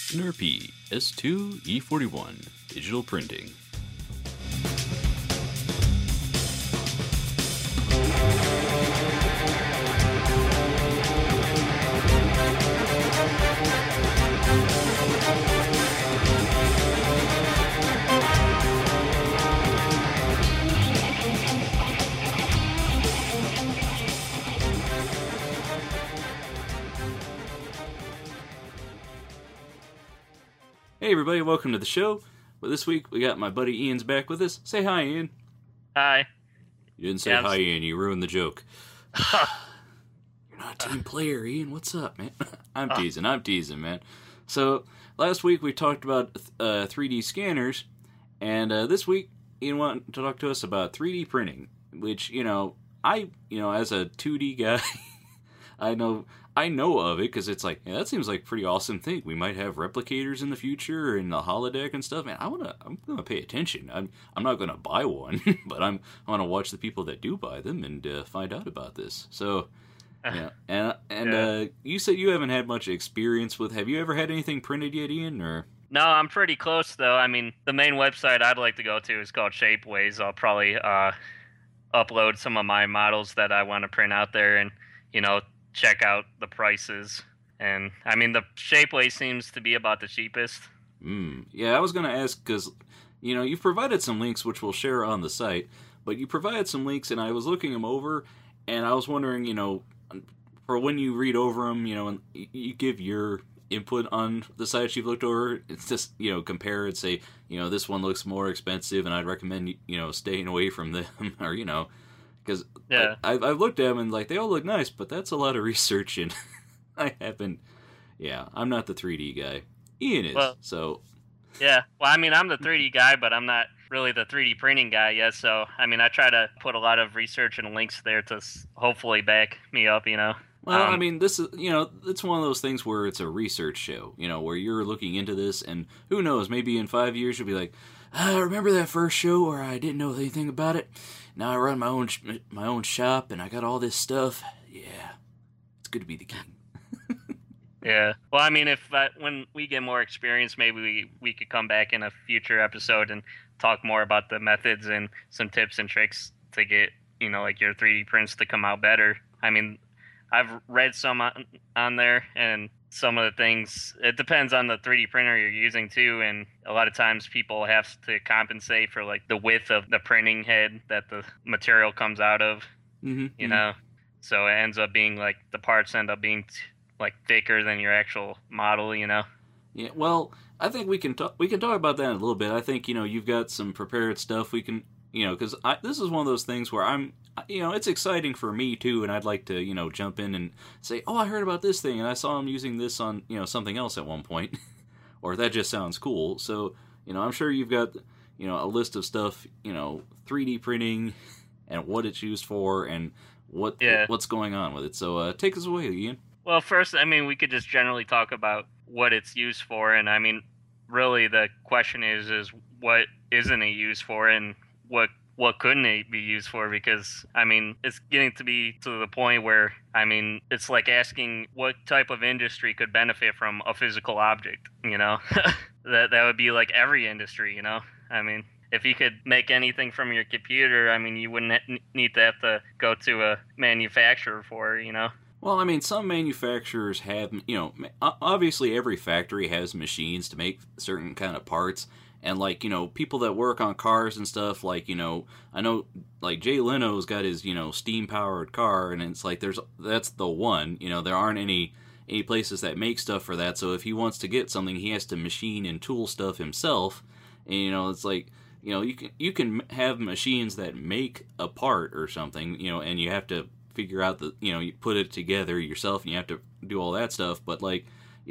NRP S2E41 Digital Printing. Hey everybody, welcome to the show. Well, this week we got my buddy Ian's back with us. Say hi, Ian. Hi. You didn't say hi, Ian. You ruined the joke. You're not a team player, Ian. What's up, man? I'm teasing, man. So, last week we talked about 3D scanners, and this week Ian wanted to talk to us about 3D printing, which, as a 2D guy, I know of it because it's like, yeah, that seems like a pretty awesome thing. We might have replicators in the future and the holodeck and stuff. Man, I'm gonna pay attention. I'm not gonna buy one, but I want to watch the people that do buy them and find out about this. So, yeah, and you said you haven't had much experience with. Have you ever had anything printed yet, Ian? Or No, I'm pretty close though. I mean, the main website I'd like to go to is called Shapeways. I'll probably upload some of my models that I want to print out there, and check out the prices. And I mean, the Shapeways seems to be about the cheapest. Yeah, I was going to ask because you've provided some links which we'll share on the site, but you provided some links and I was looking them over and I was wondering, for when you read over them, and you give your input on the sites you've looked over, it's just, compare and say, this one looks more expensive and I'd recommend, staying away from them or, because I've looked at them and like they all look nice, but that's a lot of research and I'm not the 3D guy. Ian is, so. Yeah, well, I mean, I'm the 3D guy, but I'm not really the 3D printing guy yet, so, I mean, I try to put a lot of research and links there to hopefully back me up, Well, I mean, this is, it's one of those things where it's a research show, where you're looking into this, and who knows, maybe in 5 years you'll be like, remember that first show where I didn't know anything about it? Now I run my own shop, and I got all this stuff. Yeah, it's good to be the king. Yeah. Well, I mean, when we get more experience, maybe we could come back in a future episode and talk more about the methods and some tips and tricks to get, like your 3D prints to come out better. I mean, I've read some on there, and some of the things, it depends on the 3D printer you're using too, and a lot of times people have to compensate for like the width of the printing head that the material comes out of, so it ends up being like the parts end up being like thicker than your actual model, Yeah, well, I think we can talk about that in a little bit. I think, you've got some prepared stuff we can, because this is one of those things where it's exciting for me too, and I'd like to, jump in and say, oh, I heard about this thing, and I saw him using this on, something else at one point, or that just sounds cool. So, I'm sure you've got, a list of stuff, 3D printing, and what it's used for, and what's going on with it. So, take us away, Ian. Well, first, I mean, we could just generally talk about what it's used for, and I mean, really, the question is what isn't it used for, and what couldn't it be used for? Because, I mean, it's getting to be to the point where, I mean, it's like asking what type of industry could benefit from a physical object, that would be like every industry, I mean, if you could make anything from your computer, I mean, you wouldn't need to have to go to a manufacturer for it, Well, I mean, some manufacturers have, obviously every factory has machines to make certain kind of parts. And, like, people that work on cars and stuff, like, I know, like, Jay Leno's got his, steam-powered car, and it's like, that's the one, there aren't any places that make stuff for that, so if he wants to get something, he has to machine and tool stuff himself, and, it's like, you can have machines that make a part or something, and you have to figure out you put it together yourself, and you have to do all that stuff, but, like,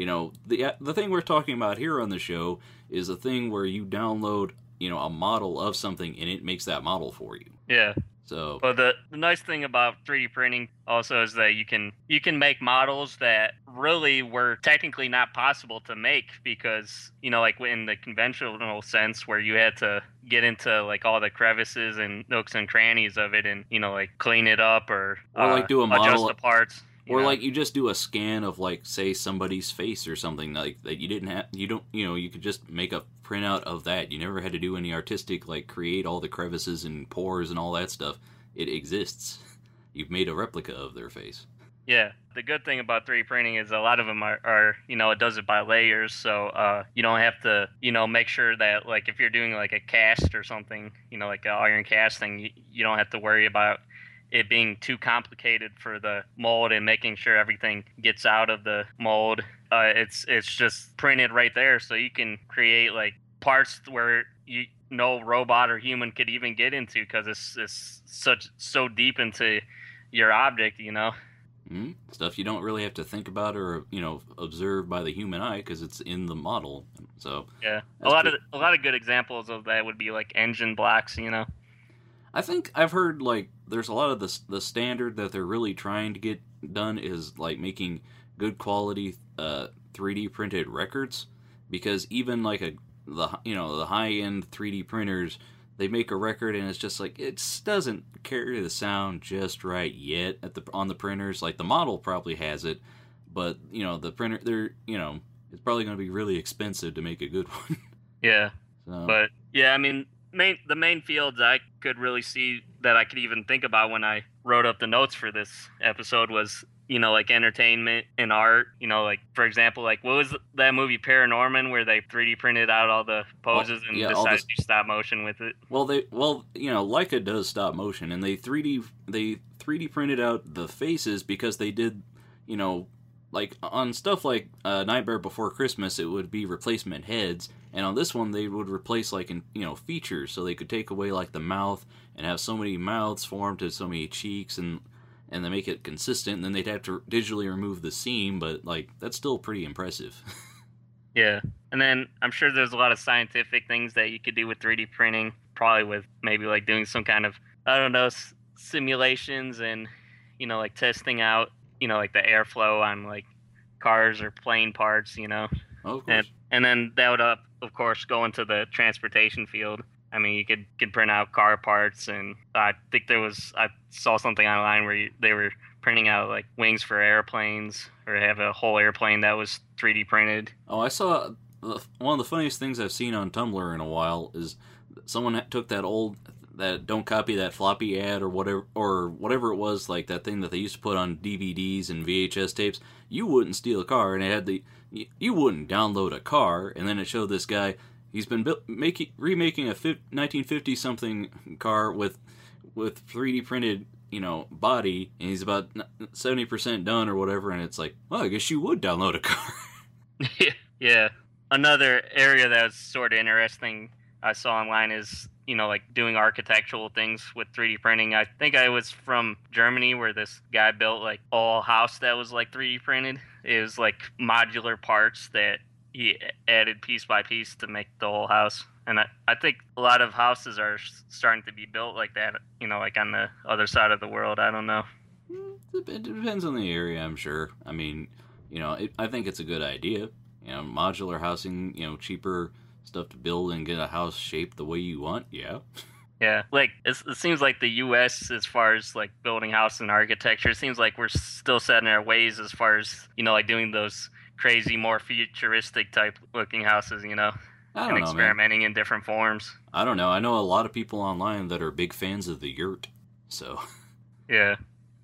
the thing we're talking about here on the show is a thing where you download, a model of something and it makes that model for you. Yeah. So, but the nice thing about 3D printing also is that you can make models that really were technically not possible to make because, like in the conventional sense where you had to get into like all the crevices and nooks and crannies of it and, like clean it up or like do a adjust model the parts. You Or know? like you just do a scan of like say somebody's face or something like that you didn't have you could just make a printout of that. You never had to do any artistic like create all the crevices and pores and all that stuff. It exists. You've made a replica of their face. Yeah, the good thing about 3D printing is a lot of them are it does it by layers, so you don't have to, make sure that, like, if you're doing, like, a cast or something, like an iron casting, you don't have to worry about it being too complicated for the mold and making sure everything gets out of the mold. It's just printed right there, so you can create, like, parts where no robot or human could even get into because it's so deep into your object, Stuff you don't really have to think about or observe by the human eye because it's in the model. So yeah, a lot of good examples of that would be like engine blocks. I think I've heard like there's a lot of the standard that they're really trying to get done is like making good quality 3D printed records, because even like the high end 3D printers, they make a record and it's just like it doesn't carry the sound just right yet on the printers. Like the model probably has it, but the printer it's probably going to be really expensive to make a good one. Yeah, So. But yeah, I mean, the main fields I could really see that I could even think about when I wrote up the notes for this episode was like entertainment and art. Like, for example, like what was that movie Paranorman where they 3D printed out all the poses and decided to do stop motion with it? Well, Leica does stop motion, and they 3D printed out the faces because they did, like on stuff like Nightmare Before Christmas, it would be replacement heads, and on this one they would replace like features, so they could take away like the mouth and have so many mouths formed to so many cheeks and they make it consistent, and then they'd have to digitally remove the seam, but like that's still pretty impressive. Yeah, and then I'm sure there's a lot of scientific things that you could do with 3D printing, probably with maybe like doing some kind of, I don't know, simulations and, like testing out, like the airflow on like cars or plane parts, Oh, of course. And then that would, of course, go into the transportation field. I mean, you could print out car parts, and I think I saw something online where they were printing out like wings for airplanes, or have a whole airplane that was 3D printed. Oh, I saw one of the funniest things I've seen on Tumblr in a while is someone took that don't copy that floppy ad or whatever it was, like that thing that they used to put on DVDs and VHS tapes. You wouldn't steal a car, and it had you wouldn't download a car, and then it showed this guy. He's been remaking a 1950 something car with 3D printed body, and he's about 70% done or whatever, and it's like, well, I guess you would download a car. Yeah. Another area that's sort of interesting I saw online is, like doing architectural things with 3D printing. I think I was from Germany where this guy built like a whole house that was like 3D printed. It was like modular parts that he added piece by piece to make the whole house. And I think a lot of houses are starting to be built like that, like on the other side of the world. I don't know. It depends on the area, I'm sure. I mean, I think it's a good idea. Modular housing, cheaper stuff to build and get a house shaped the way you want. Yeah. Yeah, like it seems like the U.S. as far as like building house and architecture, it seems like we're still set in our ways as far as like doing those crazy, more futuristic type looking houses, I don't know, experimenting in different forms. I don't know. I know a lot of people online that are big fans of the yurt. So. Yeah.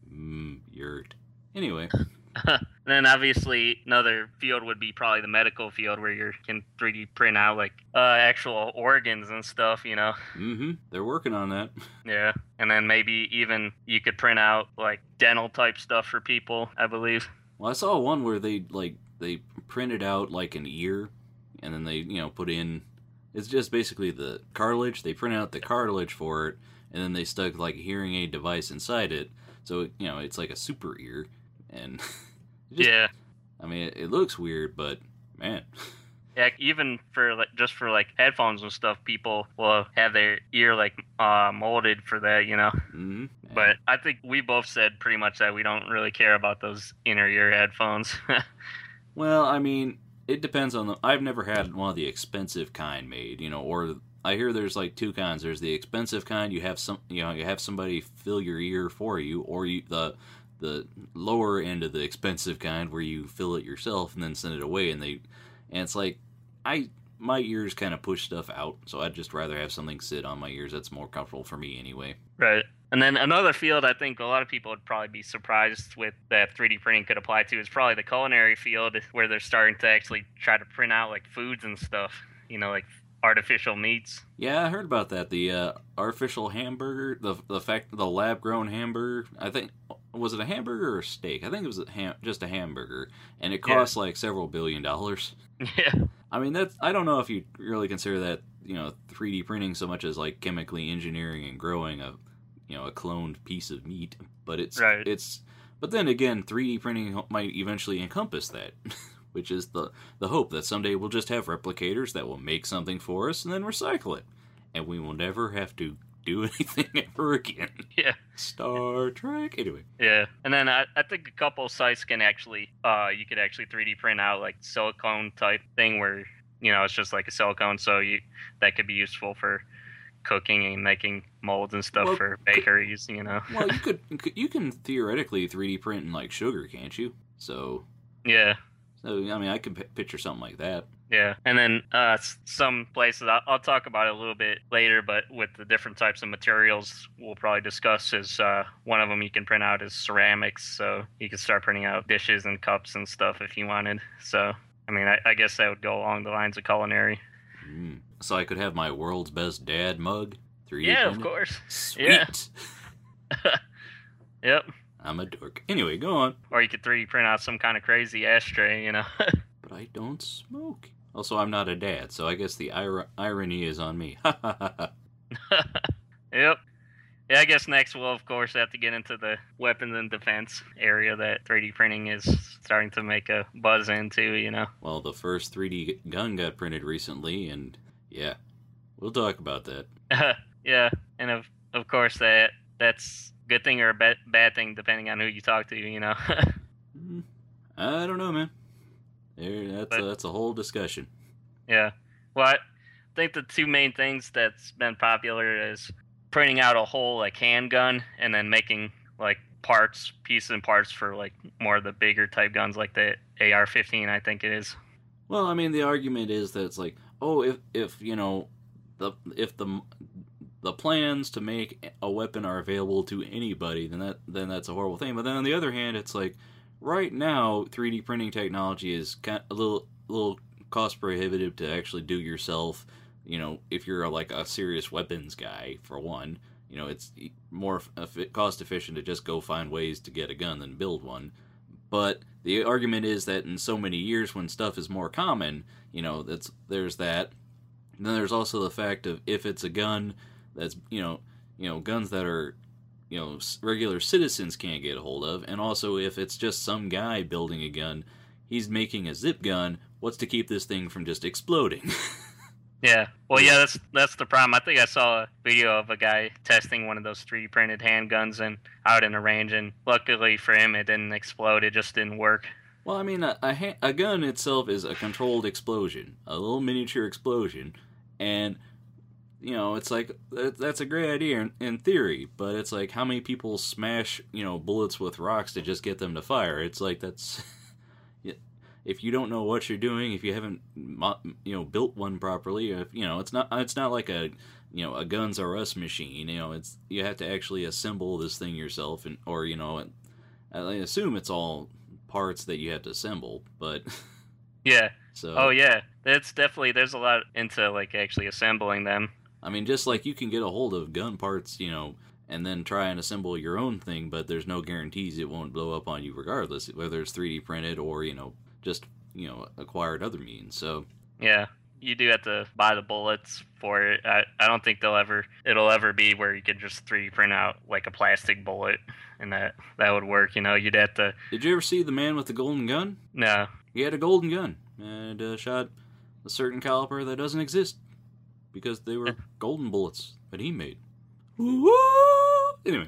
Yurt. Anyway. And then obviously another field would be probably the medical field where you can 3D print out like actual organs and stuff, Mm-hmm. They're working on that. Yeah. And then maybe even you could print out like dental type stuff for people, I believe. Well, I saw one where they printed out like an ear, and then they put in, it's just basically the cartilage. They print out the cartilage for it, and then they stuck like a hearing aid device inside it. So it's like a super ear, and yeah. I mean, it looks weird, but man. Yeah, even for like headphones and stuff, people will have their ear like molded for that, Mm-hmm. But I think we both said pretty much that we don't really care about those inner ear headphones. Well, I mean, it depends on I've never had one of the expensive kind made, or I hear there's like two kinds. There's the expensive kind. You have somebody fill your ear for you, or the the lower end of the expensive kind where you fill it yourself and then send it away, and it's like my ears kind of push stuff out, so I'd just rather have something sit on my ears. That's more comfortable for me anyway. Right. And then another field I think a lot of people would probably be surprised with that 3D printing could apply to is probably the culinary field, where they're starting to actually try to print out like foods and stuff, like artificial meats. Yeah, I heard about that. The artificial hamburger, the lab grown hamburger. I think, was it a hamburger or a steak? I think it was just a hamburger, and it cost like several $1 billion. Yeah. I mean, I don't know if you really consider that 3D printing so much as like chemically engineering and growing a cloned piece of meat, but but then again, 3D printing might eventually encompass that. Which is the hope that someday we'll just have replicators that will make something for us and then recycle it. And we will never have to do anything ever again. Yeah. Star Trek. Anyway. Yeah. And then I think a couple sites can actually, you could actually 3D print out like silicone type thing where, it's just like a silicone. So that could be useful for cooking and making molds and stuff for bakeries, Well, you can theoretically 3D print in like sugar, can't you? So. Yeah. So, I mean, I could picture something like that. Yeah, and then some places, I'll talk about it a little bit later, but with the different types of materials we'll probably discuss is one of them you can print out is ceramics, so you can start printing out dishes and cups and stuff if you wanted. So, I mean, I guess that would go along the lines of culinary. So I could have my world's best dad mug 3D Yeah, printed? Of course. Sweet. Yeah. Yep. I'm a dork. Anyway, go on. Or you could 3D print out some kind of crazy ashtray, But I don't smoke. Also, I'm not a dad, so I guess the irony is on me. Yep. Yeah, I guess next we'll, of course, have to get into the weapons and defense area that 3D printing is starting to make a buzz into, Well, the first 3D gun got printed recently, and yeah, we'll talk about that. Yeah, and of course that's a good thing or a bad thing depending on who you talk to, I don't know, man. That's a whole discussion. Yeah. Well, I think the two main things that's been popular is printing out a whole like handgun and then making like pieces and parts for like more of the bigger type guns like the AR-15, I think it is. Well, I mean, the argument is that it's like, oh, if the plans to make a weapon are available to anybody, then that's a horrible thing. But then on the other hand, it's like right now 3D printing technology is kind of a little cost prohibitive to actually do yourself. If you're like a serious weapons guy, for one, it's more cost efficient to just go find ways to get a gun than build one. But the argument is that in so many years when stuff is more common, there's that. And then there's also the fact of if it's a gun that's, guns that are, regular citizens can't get a hold of. And also if it's just some guy building a gun, he's making a zip gun, what's to keep this thing from just exploding? Yeah. Well, yeah, that's the problem. I think I saw a video of a guy testing one of those 3D printed handguns and out in a range, and luckily for him, it didn't explode. It just didn't work. Well, I mean, a gun itself is a controlled explosion, a little miniature explosion, and it's like that's a great idea in theory, but it's like how many people smash bullets with rocks to just get them to fire? It's like that's. If you don't know what you're doing, if you haven't, built one properly, it's not like a Guns R Us machine. You have to actually assemble this thing yourself, or I assume it's all parts that you have to assemble. But yeah, so oh yeah, that's definitely there's a lot into like actually assembling them. I mean, just like you can get a hold of gun parts, and then try and assemble your own thing, but there's no guarantees it won't blow up on you regardless, whether it's 3D printed or just acquired other means. So yeah, you do have to buy the bullets for it. I don't think it'll ever be where you can just 3D print out like a plastic bullet and that would work. You'd have to. Did you ever see the man with the golden gun? No. He had a golden gun and shot a certain caliber that doesn't exist because they were golden bullets that he made. Woo! Anyway.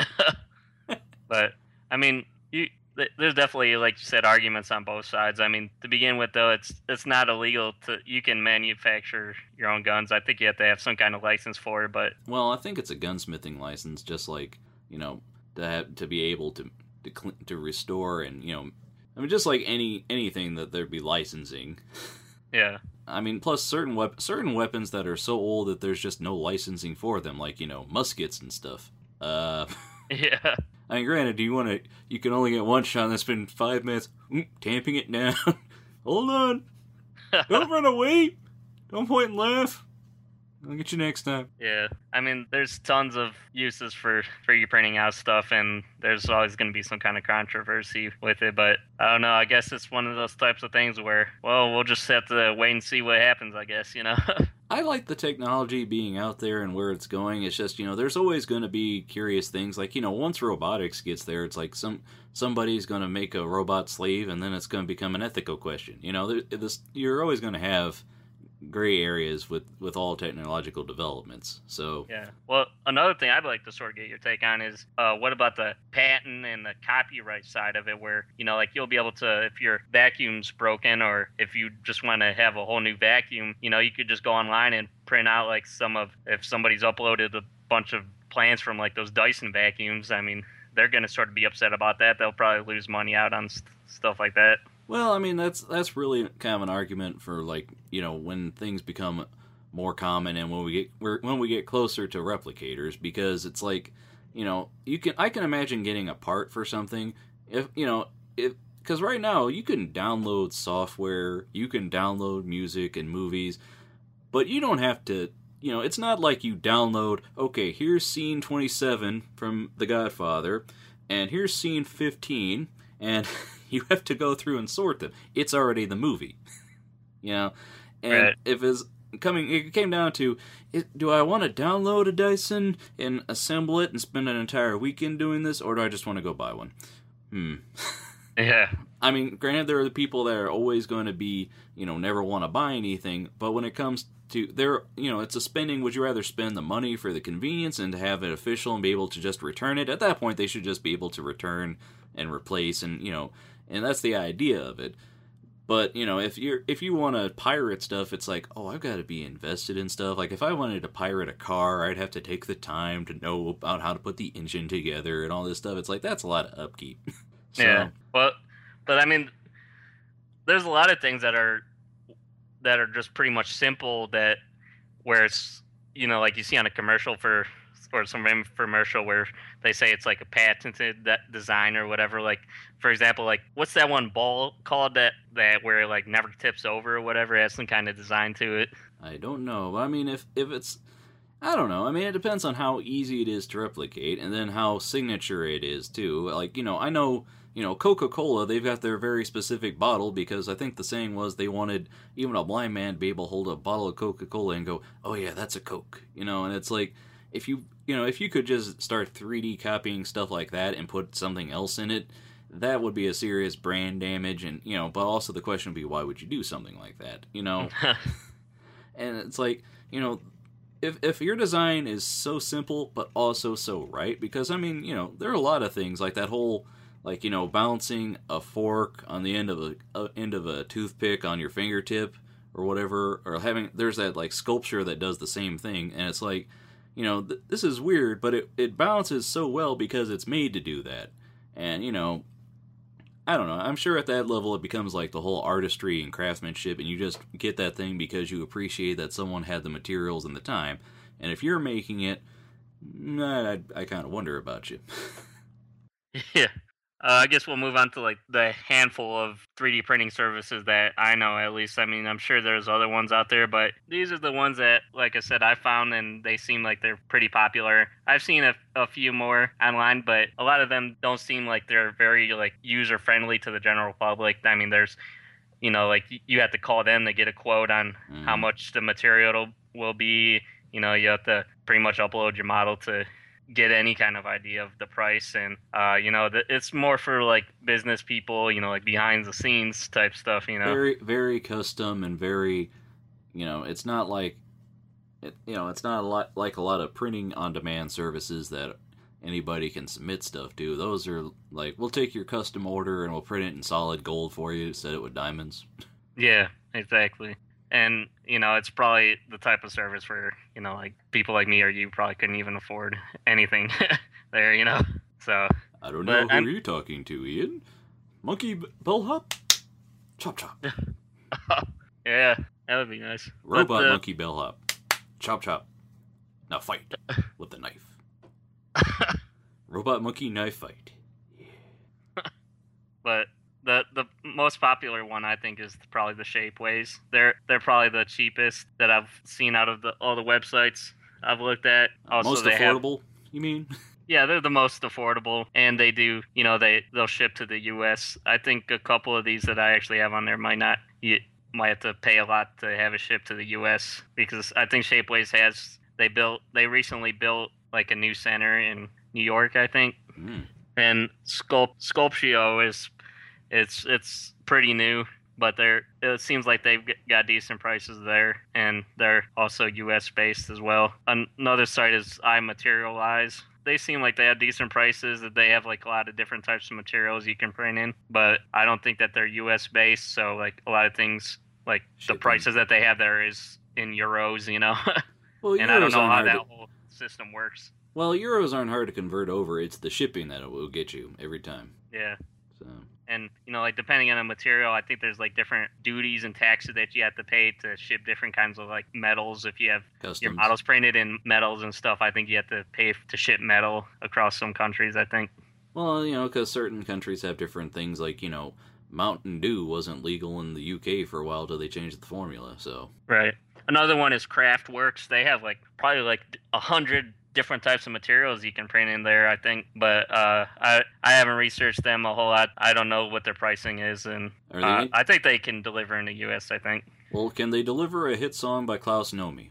But I mean, there's definitely, like you said, arguments on both sides. I mean, to begin with, though, it's not illegal you can manufacture your own guns. I think you have to have some kind of license for it, but... Well, I think it's a gunsmithing license, just like, to be able to to restore, and I mean, just like anything that there'd be licensing. Yeah. I mean, plus certain weapons that are so old that there's just no licensing for them, like muskets and stuff. Yeah. I mean, granted, you can only get one shot, and it's been 5 minutes. Tamping it down. Hold on. Don't run away. Don't point and laugh. I'll get you next time. Yeah. I mean, there's tons of uses for 3D printing out stuff, and there's always going to be some kind of controversy with it. But I don't know. I guess it's one of those types of things where, well, we'll just have to wait and see what happens, I guess, I like the technology being out there and where it's going. It's just, there's always going to be curious things. Like, once robotics gets there, it's like somebody's going to make a robot slave, and then it's going to become an ethical question. You're always going to have gray areas with all technological developments. So yeah. Well, another thing I'd like to sort of get your take on is what about the patent and the copyright side of it, where like you'll be able to, if your vacuum's broken, or if you just want to have a whole new vacuum, you could just go online and print out like if somebody's uploaded a bunch of plans from like those Dyson vacuums. I mean, they're going to sort of be upset about that. They'll probably lose money out on stuff like that. Well, I mean, that's really kind of an argument for, like, when things become more common and when we get closer to replicators, because it's like, I can imagine getting a part for something because right now you can download software, you can download music and movies, but you don't have to. It's not like you download, okay, here's scene 27 from The Godfather, and here's scene 15, and you have to go through and sort them. It's already the movie, And right. If it came down to, do I want to download a Dyson and assemble it and spend an entire weekend doing this, or do I just want to go buy one? Yeah. I mean, granted, there are the people that are always going to be, never want to buy anything, but when it comes to it's a spending. Would you rather spend the money for the convenience and to have it official and be able to just return it? At that point, they should just be able to return and replace, and and that's the idea of it. But if you want to pirate stuff, it's like, oh, I've got to be invested in stuff. Like if I wanted to pirate a car, I'd have to take the time to know about how to put the engine together and all this stuff. It's like that's a lot of upkeep. So, yeah. Well, but I mean, there's a lot of things that are just pretty much simple, where it's like you see on a commercial or some infomercial where they say it's like a patented design or whatever. Like, for example, like what's that one ball called that where it like never tips over or whatever? It has some kind of design to it. I don't know. I mean, if it's, I don't know. I mean, it depends on how easy it is to replicate, and then how signature it is too. Like I know. Coca-Cola, they've got their very specific bottle because I think the saying was they wanted even a blind man to be able to hold a bottle of Coca-Cola and go, oh yeah, that's a Coke. And it's like, if you could just start 3D copying stuff like that and put something else in it, that would be a serious brand damage. And, but also the question would be, why would you do something like that? And it's like, if your design is so simple but also so right, because I mean, there are a lot of things like that whole, like, balancing a fork on the end of a toothpick on your fingertip or whatever, or there's that like sculpture that does the same thing, and it's like, this is weird, but it balances so well because it's made to do that. And I don't know, I'm sure at that level it becomes like the whole artistry and craftsmanship, and you just get that thing because you appreciate that someone had the materials and the time. And if you're making it, I kind of wonder about you. Yeah. I guess we'll move on to like the handful of 3D printing services that I know, at least. I mean, I'm sure there's other ones out there, but these are the ones that, like I said, I found, and they seem like they're pretty popular. I've seen a few more online, but a lot of them don't seem like they're very like user friendly to the general public. I mean, there's, like you have to call them to get a quote on how much the material will be. You have to pretty much upload your model to get any kind of idea of the price, and it's more for like business people, like behind the scenes type stuff. Very, very custom, and very, it's not like it's not a lot like a lot of printing on demand services that anybody can submit stuff to. Those are like, we'll take your custom order and we'll print it in solid gold for you, set it with diamonds. Yeah, exactly. And, it's probably the type of service where, like people like me or you probably couldn't even afford anything there. So, I don't know but who you're talking to, Ian. Monkey bellhop? Chop chop. yeah, that would be nice. Robot monkey bellhop. Chop chop. Now fight with the knife. Robot monkey knife fight. But the most popular one I think is probably the Shapeways. They're probably the cheapest that I've seen out of all the websites I've looked at. Also, most affordable, you mean? Yeah, they're the most affordable, and they do, they'll ship to the U.S. I think a couple of these that I actually have on there might not. You might have to pay a lot to have it shipped to the U.S. because I think Shapeways they recently built like a new center in New York, I think, and Sculptio it's pretty new, but it seems like they've got decent prices there, and they're also U.S. based as well. Another site is iMaterialize. They seem like they have decent prices, that they have like a lot of different types of materials you can print in, but I don't think that they're US based, so like a lot of things like the prices that they have there is in euros, Well, and I don't know how that whole system works. Well, euros aren't hard to convert over. It's the shipping that it will get you every time. Yeah. So. And, like depending on the material, I think there's like different duties and taxes that you have to pay to ship different kinds of like metals. If you have your models printed in metals and stuff, I think you have to pay to ship metal across some countries, I think. Well, because certain countries have different things, like, Mountain Dew wasn't legal in the UK for a while till they changed the formula, so. Right. Another one is Craftworks. They have like probably like 100 different types of materials you can print in there, I think, but I haven't researched them a whole lot. I don't know what their pricing is, and I think they can deliver in the U.S., I think. Well, can they deliver a hit song by Klaus Nomi?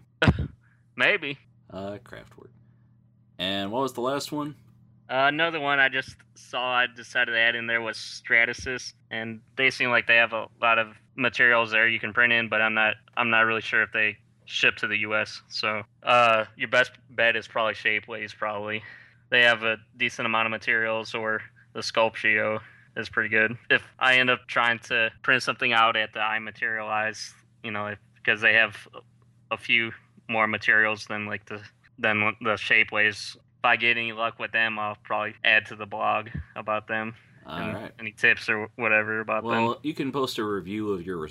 Maybe. Kraftwerk. And what was the last one? Another one I just saw I decided to add in there was Stratasys, and they seem like they have a lot of materials there you can print in, but I'm not really sure if they ship to the U.S. So your best bet is probably Shapeways. Probably they have a decent amount of materials, or the Sculptio is pretty good. If I end up trying to print something out at the iMaterialize, because they have a few more materials than the Shapeways. If I get any luck with them, I'll probably add to the blog about them. All right. Any tips or whatever about them. Well, you can post a review of your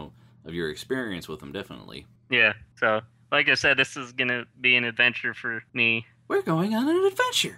experience with them, definitely. Yeah, so like I said, this is going to be an adventure for me. We're going on an adventure!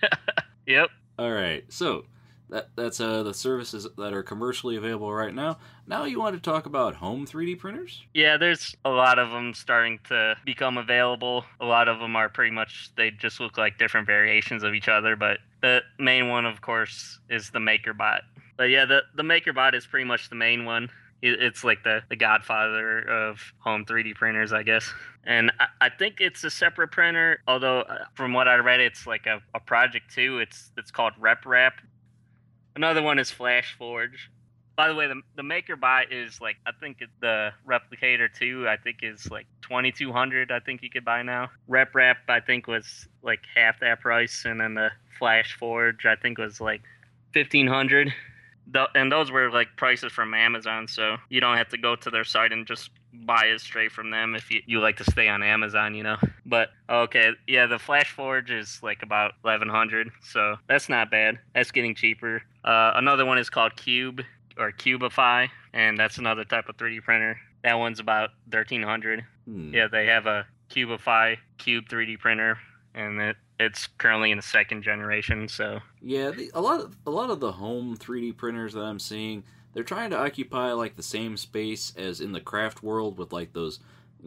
Yep. Alright, so that's the services that are commercially available right now. Now you want to talk about home 3D printers? Yeah, there's a lot of them starting to become available. A lot of them are pretty much, they just look like different variations of each other, but the main one, of course, is the MakerBot. But yeah, the MakerBot is pretty much the main one. It's like the godfather of home 3D printers, I guess. And I think it's a separate printer, although from what I read, it's like a project too. It's called RepRap. Another one is FlashForge. By the way, the MakerBot is like, I think the Replicator 2, I think is like $2,200, I think you could buy now. RepRap, I think, was like half that price. And then the FlashForge, I think, was like $1,500. And those were like prices from Amazon, so you don't have to go to their site and just buy it straight from them if you like to stay on Amazon, But okay, yeah, the FlashForge is like about $1,100, so that's not bad. That's getting cheaper. Another one is called Cube or Cubify, and that's another type of 3D printer. That one's about $1,300. Yeah, they have a Cubify Cube 3D printer, and it's currently in the second generation. So yeah, a lot of the home 3D printers that I'm seeing, they're trying to occupy like the same space as in the craft world with like those,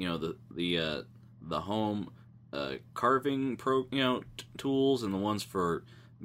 the home carving tools, and the ones for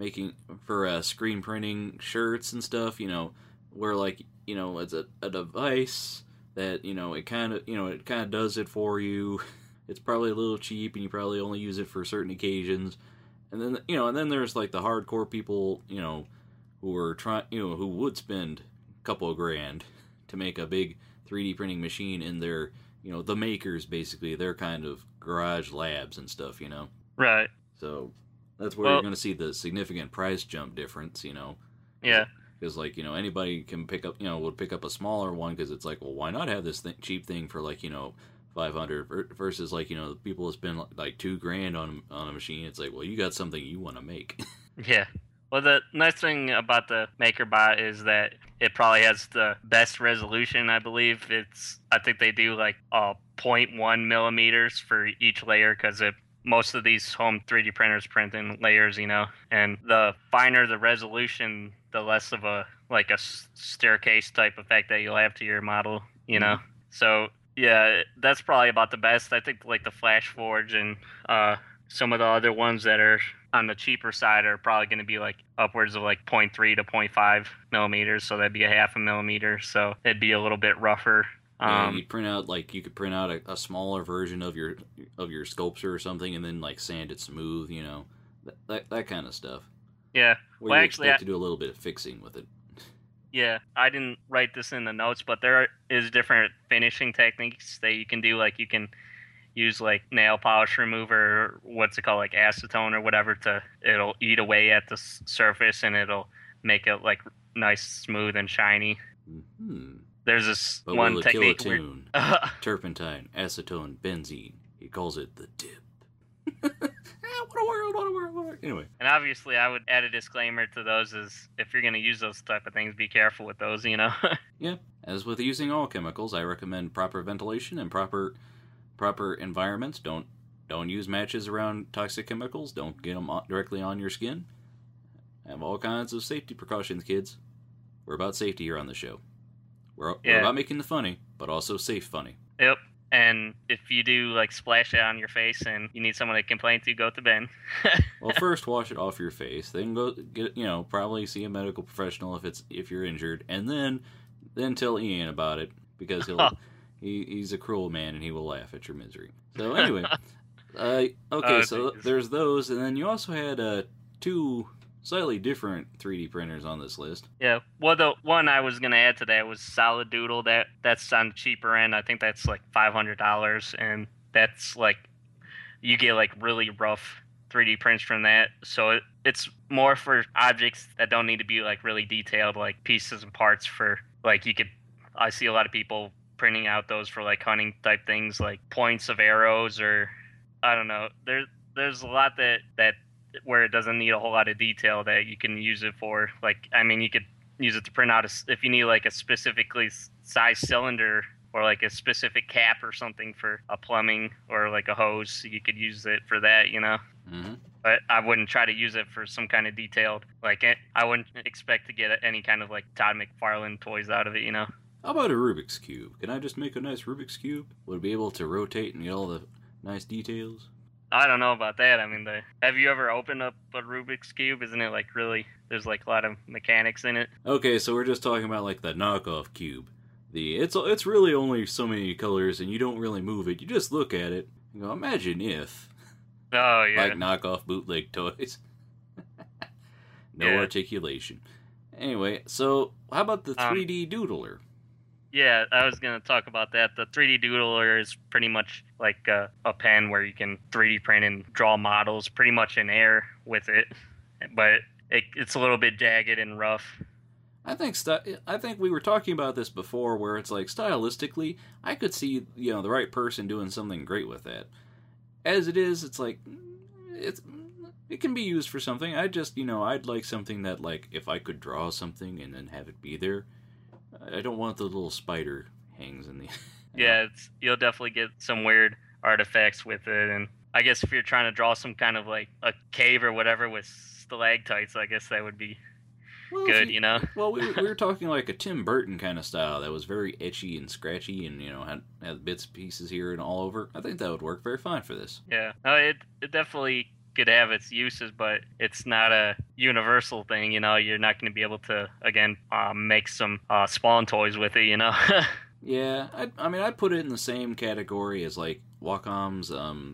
screen printing shirts and stuff. Where like it's a device that it kind of does it for you. It's probably a little cheap, and you probably only use it for certain occasions. And then and then there's like the hardcore people, who are who would spend a couple of grand to make a big 3D printing machine in their, the makers, basically, their kind of garage labs and stuff, Right. So that's where you're going to see the significant price jump difference, Yeah. Because like anybody can pick up, would pick up a smaller one, because it's like, well, why not have this cheap thing for like $500 versus like people who spend like $2,000 on a machine. It's like, well, you got something you want to make. Yeah. Well, the nice thing about the MakerBot is that it probably has the best resolution. I believe I think they do like zero point 0.1 millimeters for each layer because most of these home 3D printers print in layers, and the finer the resolution, the less of a staircase type effect that you'll have to your model. So yeah, that's probably about the best. I think like the Flash Forge and some of the other ones that are on the cheaper side are probably going to be like upwards of like 0.3 to 0.5 millimeters, so that'd be a half a millimeter, so it'd be a little bit rougher. Yeah, you could print out a smaller version of your sculpture or something, and then like sand it smooth, that kind of stuff. Yeah, Where you expect to do a little bit of fixing with it. Yeah, I didn't write this in the notes, but there is different finishing techniques that you can do. Like you can use like nail polish remover, or what's it called, like acetone or whatever, it'll eat away at the surface and it'll make it like nice, smooth, and shiny. Mm-hmm. There's this but one will it technique. Kill a tune? Turpentine, acetone, benzene. He calls it the dip. What a world. Anyway. And obviously, I would add a disclaimer to those: is if you're going to use those type of things, be careful with those. Yeah. As with using all chemicals, I recommend proper ventilation and proper environments. Don't use matches around toxic chemicals. Don't get them directly on your skin. Have all kinds of safety precautions, kids. We're about safety here on the show. We're about making the funny, but also safe funny. Yep. And if you do like splash it on your face and you need someone to complain to, go to Ben. Well, first wash it off your face, then go get probably see a medical professional if you're injured, and then tell Ian about it, because he's a cruel man and he will laugh at your misery. So anyway, there's those, and then you also had two slightly different 3D printers on this list. Yeah, well, the one I was going to add to that was Solid Doodle. That's on the cheaper end. I think that's like $500, and that's like you get like really rough 3D prints from that. So it's more for objects that don't need to be like really detailed, like pieces and parts for like I see a lot of people printing out those for like hunting type things, like points of arrows, or I don't know. There's a lot that where it doesn't need a whole lot of detail that you can use it for. Like, I mean, you could use it to print out if you need like a specifically sized cylinder or like a specific cap or something for a plumbing or like a hose. You could use it for that, Mm-hmm. But I wouldn't try to use it for some kind of detailed, like I wouldn't expect to get any kind of like Todd McFarlane toys out of it, How about a Rubik's Cube? Can I just make a nice Rubik's Cube? Would it be able to rotate and get all the nice details? I don't know about that. I mean, have you ever opened up a Rubik's Cube? Isn't it like really, there's like a lot of mechanics in it? Okay, so we're just talking about like the knockoff cube. It's really only so many colors, and you don't really move it. You just look at it and go, imagine if. Oh, yeah. Like knockoff bootleg toys. No articulation. Anyway, so how about the 3D Doodler? Yeah, I was going to talk about that. The 3D Doodler is pretty much like a pen where you can 3D print and draw models pretty much in air with it. But it's a little bit jagged and rough. I think we were talking about this before, where it's like stylistically, I could see the right person doing something great with that. As it is, it's like it can be used for something. I'd like something that, like, if I could draw something and then have it be there. I don't want the little spider hangs in the. Yeah, you'll definitely get some weird artifacts with it, and I guess if you're trying to draw some kind of like a cave or whatever with stalactites, I guess that would be good, Well, we were talking like a Tim Burton kind of style that was very etchy and scratchy, and had bits and pieces here and all over. I think that would work very fine for this. Yeah, no, it definitely could have its uses, but it's not a universal thing. You're not going to be able to again make some Spawn toys with it. Yeah, I put it in the same category as like Wacom's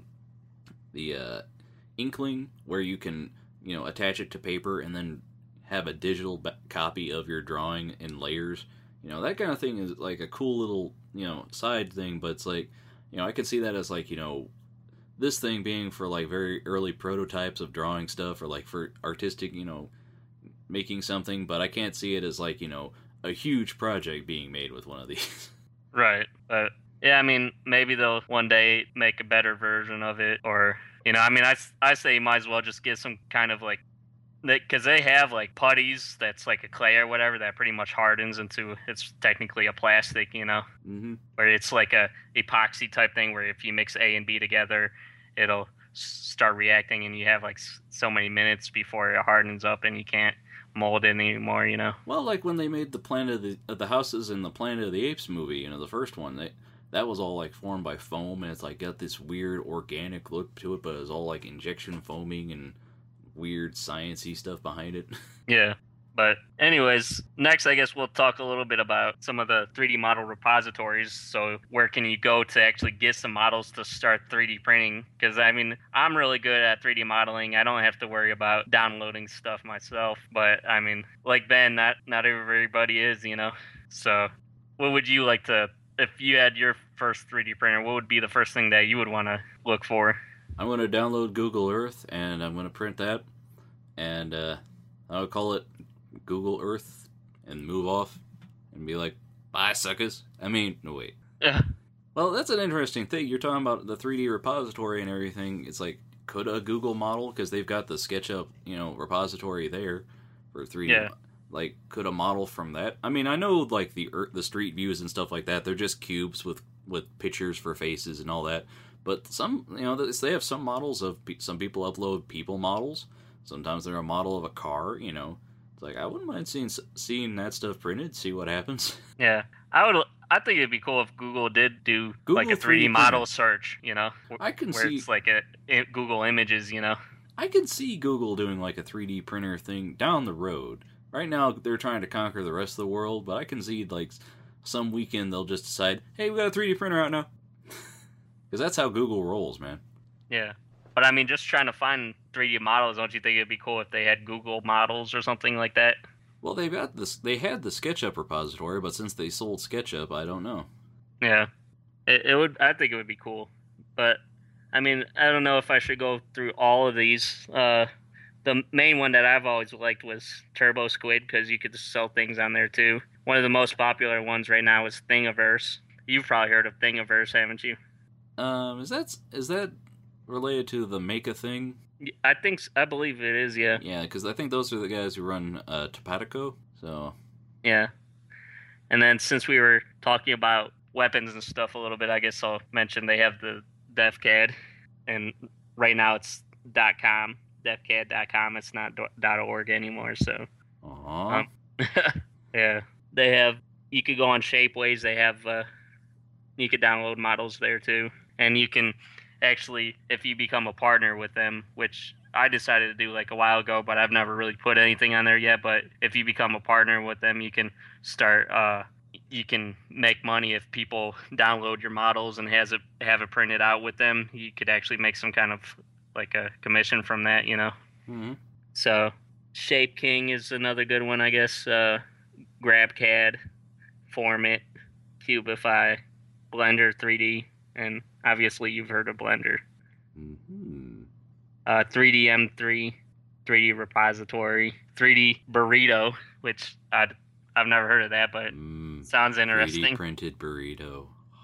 the Inkling, where you can attach it to paper and then have a digital copy of your drawing in layers. That kind of thing is like a cool little side thing, but it's like I could see that as like this thing being for like very early prototypes of drawing stuff, or like for artistic making something, but I can't see it as like a huge project being made with one of these. Right. Yeah, I mean, maybe they'll one day make a better version of it, or I say you might as well just get some kind of like because they have like putties that's like a clay or whatever that pretty much hardens into it's technically a plastic, Hmm. where it's like a epoxy type thing where if you mix A and B together, it'll start reacting, and you have like so many minutes before it hardens up, and you can't mold it anymore. Well, like when they made the Planet of the houses in the Planet of the Apes movie, the first one, that was all like formed by foam, and it's like got this weird organic look to it, but it's all like injection foaming and weird sciencey stuff behind it. Yeah. But anyways, next I guess we'll talk a little bit about some of the 3D model repositories. So where can you go to actually get some models to start 3D printing? Because I mean, I'm really good at 3D modeling. I don't have to worry about downloading stuff myself. But I mean, like Ben, not everybody is. So what would you like to, if you had your first 3D printer, what would be the first thing that you would want to look for? I'm going to download Google Earth, and I'm going to print that, and I'll call it Google Earth, and move off, and be like, bye, suckers. I mean, no, wait. Yeah. Well, that's an interesting thing. You're talking about the 3D repository and everything. It's like, could a Google model, because they've got the SketchUp, repository there for 3D. Yeah. Like, could a model from that? I mean, I know, like, the street views and stuff like that, they're just cubes with pictures for faces and all that. But some, they have some models of, some people upload people models. Sometimes they're a model of a car, It's like, I wouldn't mind seeing that stuff printed, see what happens. Yeah. I think it'd be cool if Google did do Google like a 3D 3D model printer. search, I can where see it's like Google Images. I can see Google doing like a 3D printer thing down the road. Right now, they're trying to conquer the rest of the world, but I can see like some weekend they'll just decide, hey, we got a 3D printer out now. Because that's how Google rolls, man. Yeah. But I mean, just trying to find 3D models, don't you think it'd be cool if they had Google models or something like that? Well, they've got this. They had the SketchUp repository, but since they sold SketchUp, I don't know. Yeah. It would. I think it would be cool. But I mean, I don't know if I should go through all of these. The main one that I've always liked was Turbo Squid because you could sell things on there too. One of the most popular ones right now is Thingiverse. You've probably heard of Thingiverse, haven't you? Is that related to the Make a thing? I believe it is, yeah. Yeah, because I think those are the guys who run Topatico. So Yeah. And then since we were talking about weapons and stuff a little bit, I guess I'll mention they have the DefCAD, and right now it's .com, defcad.com. It's not .org anymore. So, Aww. yeah, they have. You could go on Shapeways. They have. You could download models there too, and you can actually, if you become a partner with them, which I decided to do like a while ago, but I've never really put anything on there yet. But if you become a partner with them, you can start. You can make money if people download your models and have it printed out with them. You could actually make some kind of like a commission from that, Mm-hmm. So Shape King is another good one, I guess. GrabCAD, Formit, Cubify, Blender 3D, and obviously you've heard of Blender. Mm-hmm. 3DM3, 3D Repository, 3D Burrito, which I've never heard of that, but sounds interesting. 3D printed burrito.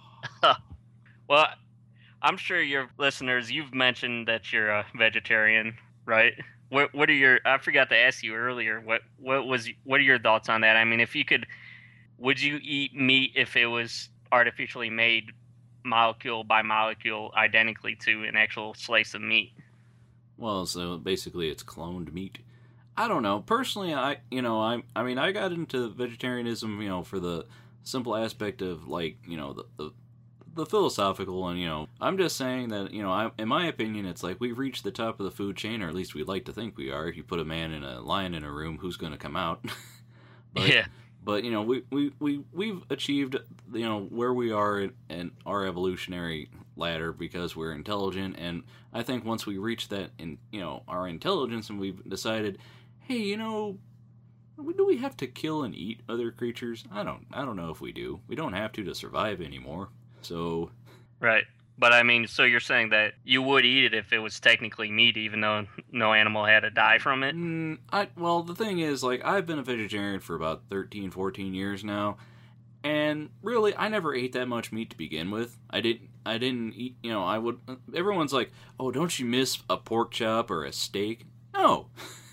Well, I'm sure your listeners, you've mentioned that you're a vegetarian, right? What are your? I forgot to ask you earlier. What are your thoughts on that? I mean, if you could, would you eat meat if it was artificially made, molecule by molecule, identically to an actual slice of meat? Well, so basically, it's cloned meat. I don't know. Personally, I got into vegetarianism, for the simple aspect of like, the philosophical, and I'm just saying that in my opinion, it's like we've reached the top of the food chain, or at least we'd like to think we are. If you put a man and a lion in a room, who's going to come out? Yeah. But we've achieved where we are in our evolutionary ladder because we're intelligent, and I think once we reach that in our intelligence, and we've decided, hey, do we have to kill and eat other creatures? I don't know if we do. We don't have to survive anymore. So, right. But I mean, so you're saying that you would eat it if it was technically meat, even though no animal had to die from it? Well, the thing is, like, I've been a vegetarian for about 13, 14 years now, and really, I never ate that much meat to begin with. I didn't eat, I would, everyone's like, oh, don't you miss a pork chop or a steak? No.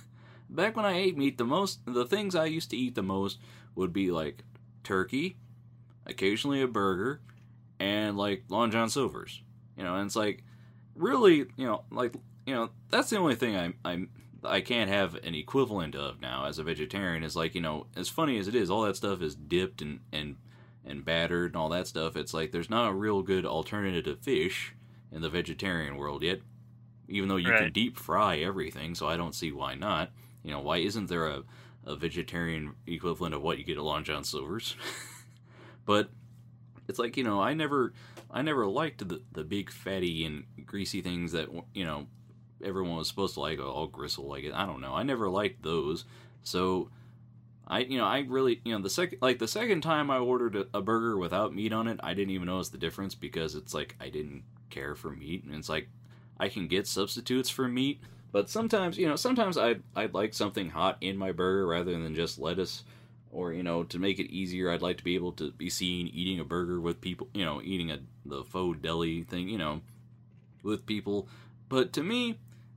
back when I ate meat, the things I used to eat the most would be like turkey, occasionally a burger, and like Long John Silver's. And it's like really, that's the only thing I can't have an equivalent of now as a vegetarian. Is like, as funny as it is, all that stuff is dipped and battered and all that stuff. It's like there's not a real good alternative to fish in the vegetarian world yet, even though you can deep fry everything, so I don't see why not. Why isn't there a vegetarian equivalent of what you get at Long John Silver's? But it's like, I never liked the big fatty and greasy things that, everyone was supposed to like, all gristle like it. I don't know. I never liked those. So I really, the second time I ordered a burger without meat on it, I didn't even notice the difference because it's like I didn't care for meat, and it's like I can get substitutes for meat, but sometimes I'd like something hot in my burger rather than just lettuce, or to make it easier, I'd like to be able to be seen eating a burger with people, eating the faux deli thing, with people. But to me,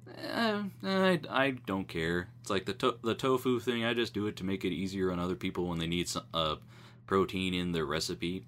I don't care. It's like the tofu thing. I just do it to make it easier on other people when they need some protein in their recipe.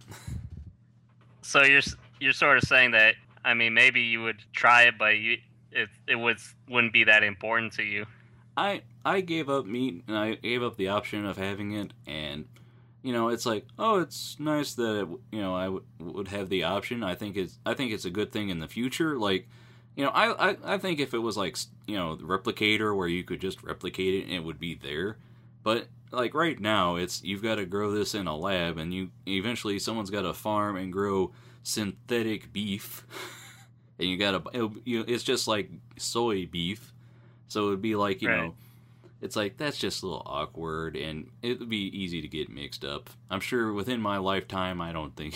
So you're sort of saying that, I mean, maybe you would try it, but wouldn't be that important to you. I gave up meat, and I gave up the option of having it, and it's like, oh, it's nice that I would have the option. I think it's a good thing in the future. Like, I think if it was like, the Replicator where you could just replicate it and it would be there, but like right now you've got to grow this in a lab, and eventually someone's got to farm and grow synthetic beef, and it's just like soy beef, so it'd be like it's like that's just a little awkward, and it would be easy to get mixed up. I'm sure within my lifetime, I don't think.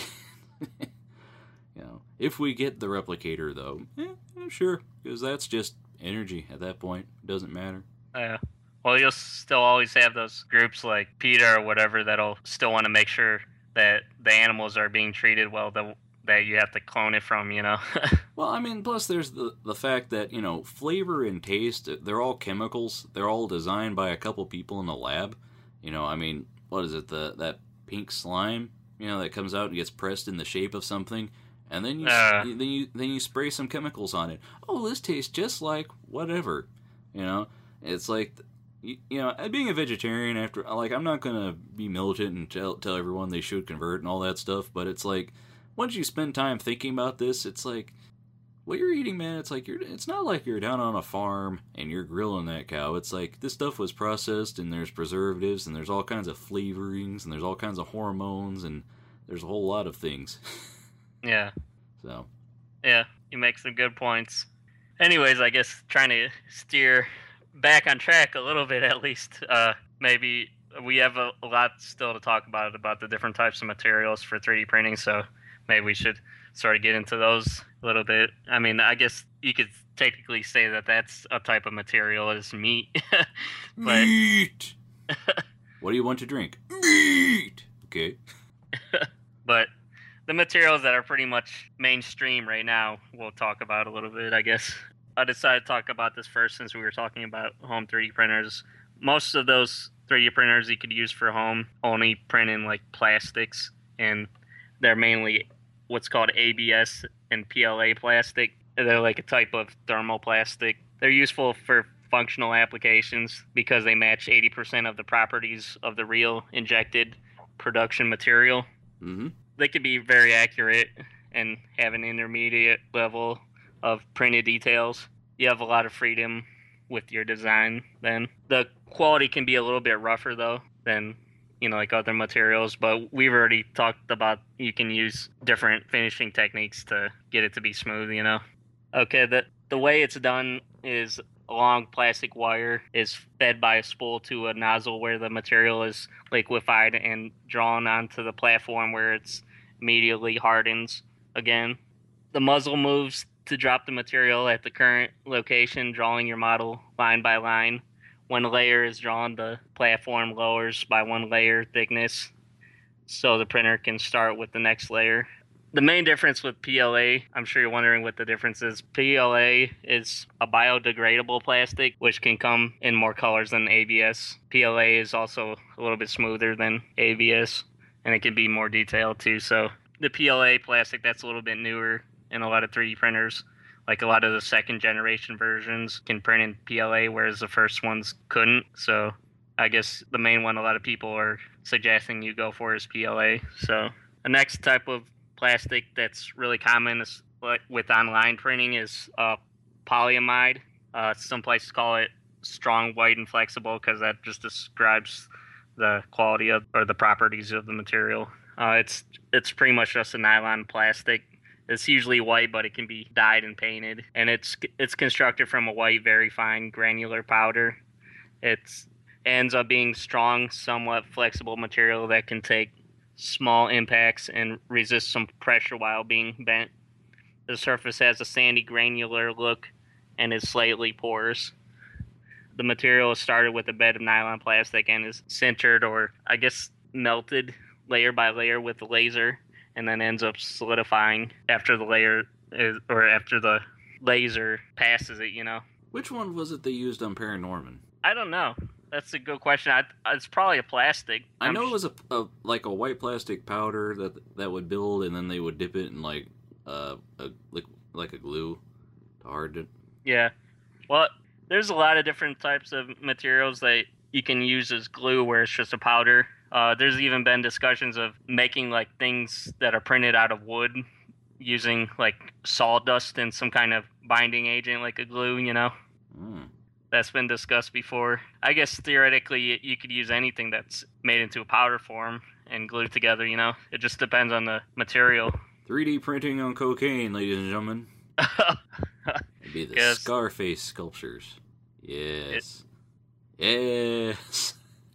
If we get the Replicator, though, sure, because that's just energy at that point. It doesn't matter. Yeah. Well, you'll still always have those groups like PETA or whatever that'll still want to make sure that the animals are being treated well, that you have to clone it from, Well, I mean, plus there's the fact that, flavor and taste, they're all chemicals. They're all designed by a couple people in the lab. I mean, what is it, that pink slime, that comes out and gets pressed in the shape of something, and then you spray some chemicals on it. Oh, this tastes just like whatever. It's like, being a vegetarian, after, like, I'm not gonna be militant and tell everyone they should convert and all that stuff, but it's like, once you spend time thinking about this, it's like, what you're eating, man, it's like it's not like you're down on a farm and you're grilling that cow. It's like this stuff was processed, and there's preservatives, and there's all kinds of flavorings, and there's all kinds of hormones, and there's a whole lot of things. Yeah. So. Yeah, you make some good points. Anyways, I guess trying to steer back on track a little bit at least. Maybe we have a lot still to talk about the different types of materials for 3D printing, so maybe we should sort of get into those a little bit. I mean, I guess you could technically say that that's a type of material, is meat. Meat! What do you want to drink? Meat! Okay. But the materials that are pretty much mainstream right now, we'll talk about a little bit, I guess. I decided to talk about this first since we were talking about home 3D printers. Most of those 3D printers you could use for home only print in like plastics, and they're mainly what's called ABS and PLA plastic. They're like a type of thermoplastic. They're useful for functional applications because they match 80% of the properties of the real injected production material. Mm-hmm. They could be very accurate and have an intermediate level of printed details. You have a lot of freedom with your design then. The quality can be a little bit rougher though than like other materials, but we've already talked about you can use different finishing techniques to get it to be smooth, Okay, the way it's done is a long plastic wire is fed by a spool to a nozzle where the material is liquefied and drawn onto the platform where it's immediately hardens again. The muzzle moves to drop the material at the current location, drawing your model line by line. When a layer is drawn, the platform lowers by 1 layer thickness, so the printer can start with the next layer. The main difference with PLA, I'm sure you're wondering what the difference is. PLA is a biodegradable plastic, which can come in more colors than ABS. PLA is also a little bit smoother than ABS, and it can be more detailed too. So the PLA plastic, that's a little bit newer in a lot of 3D printers. Like a lot of the second generation versions can print in PLA, whereas the first ones couldn't. So I guess the main one a lot of people are suggesting you go for is PLA. So the next type of plastic that's really common is, with online printing, is polyamide. Some places call it strong, white, and flexible because that just describes the quality of or the properties of the material. It's pretty much just a nylon plastic. It's usually white, but it can be dyed and painted, and it's constructed from a white, very fine granular powder. It ends up being strong, somewhat flexible material that can take small impacts and resist some pressure while being bent. The surface has a sandy, granular look and is slightly porous. The material is started with a bed of nylon plastic and is sintered, or I guess melted, layer by layer with a laser, and then ends up solidifying after the after the laser passes it, Which one was it they used on Paranorman? I don't know. That's a good question. It's probably a plastic. I know it was a white plastic powder that would build, and then they would dip it in like a glue to harden it. Yeah. Well, there's a lot of different types of materials that you can use as glue where it's just a powder. There's even been discussions of making like things that are printed out of wood using like sawdust and some kind of binding agent like a glue, That's been discussed before. I guess theoretically you could use anything that's made into a powder form and glued together, It just depends on the material. 3D printing on cocaine, ladies and gentlemen. It'd be the Scarface sculptures. Yes. Yes.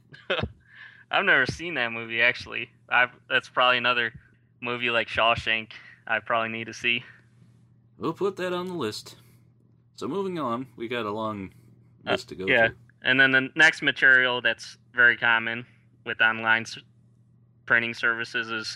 I've never seen that movie, actually. That's probably another movie like Shawshank I probably need to see. We'll put that on the list. So moving on, we got a long list to go through. And then the next material that's very common with online printing services is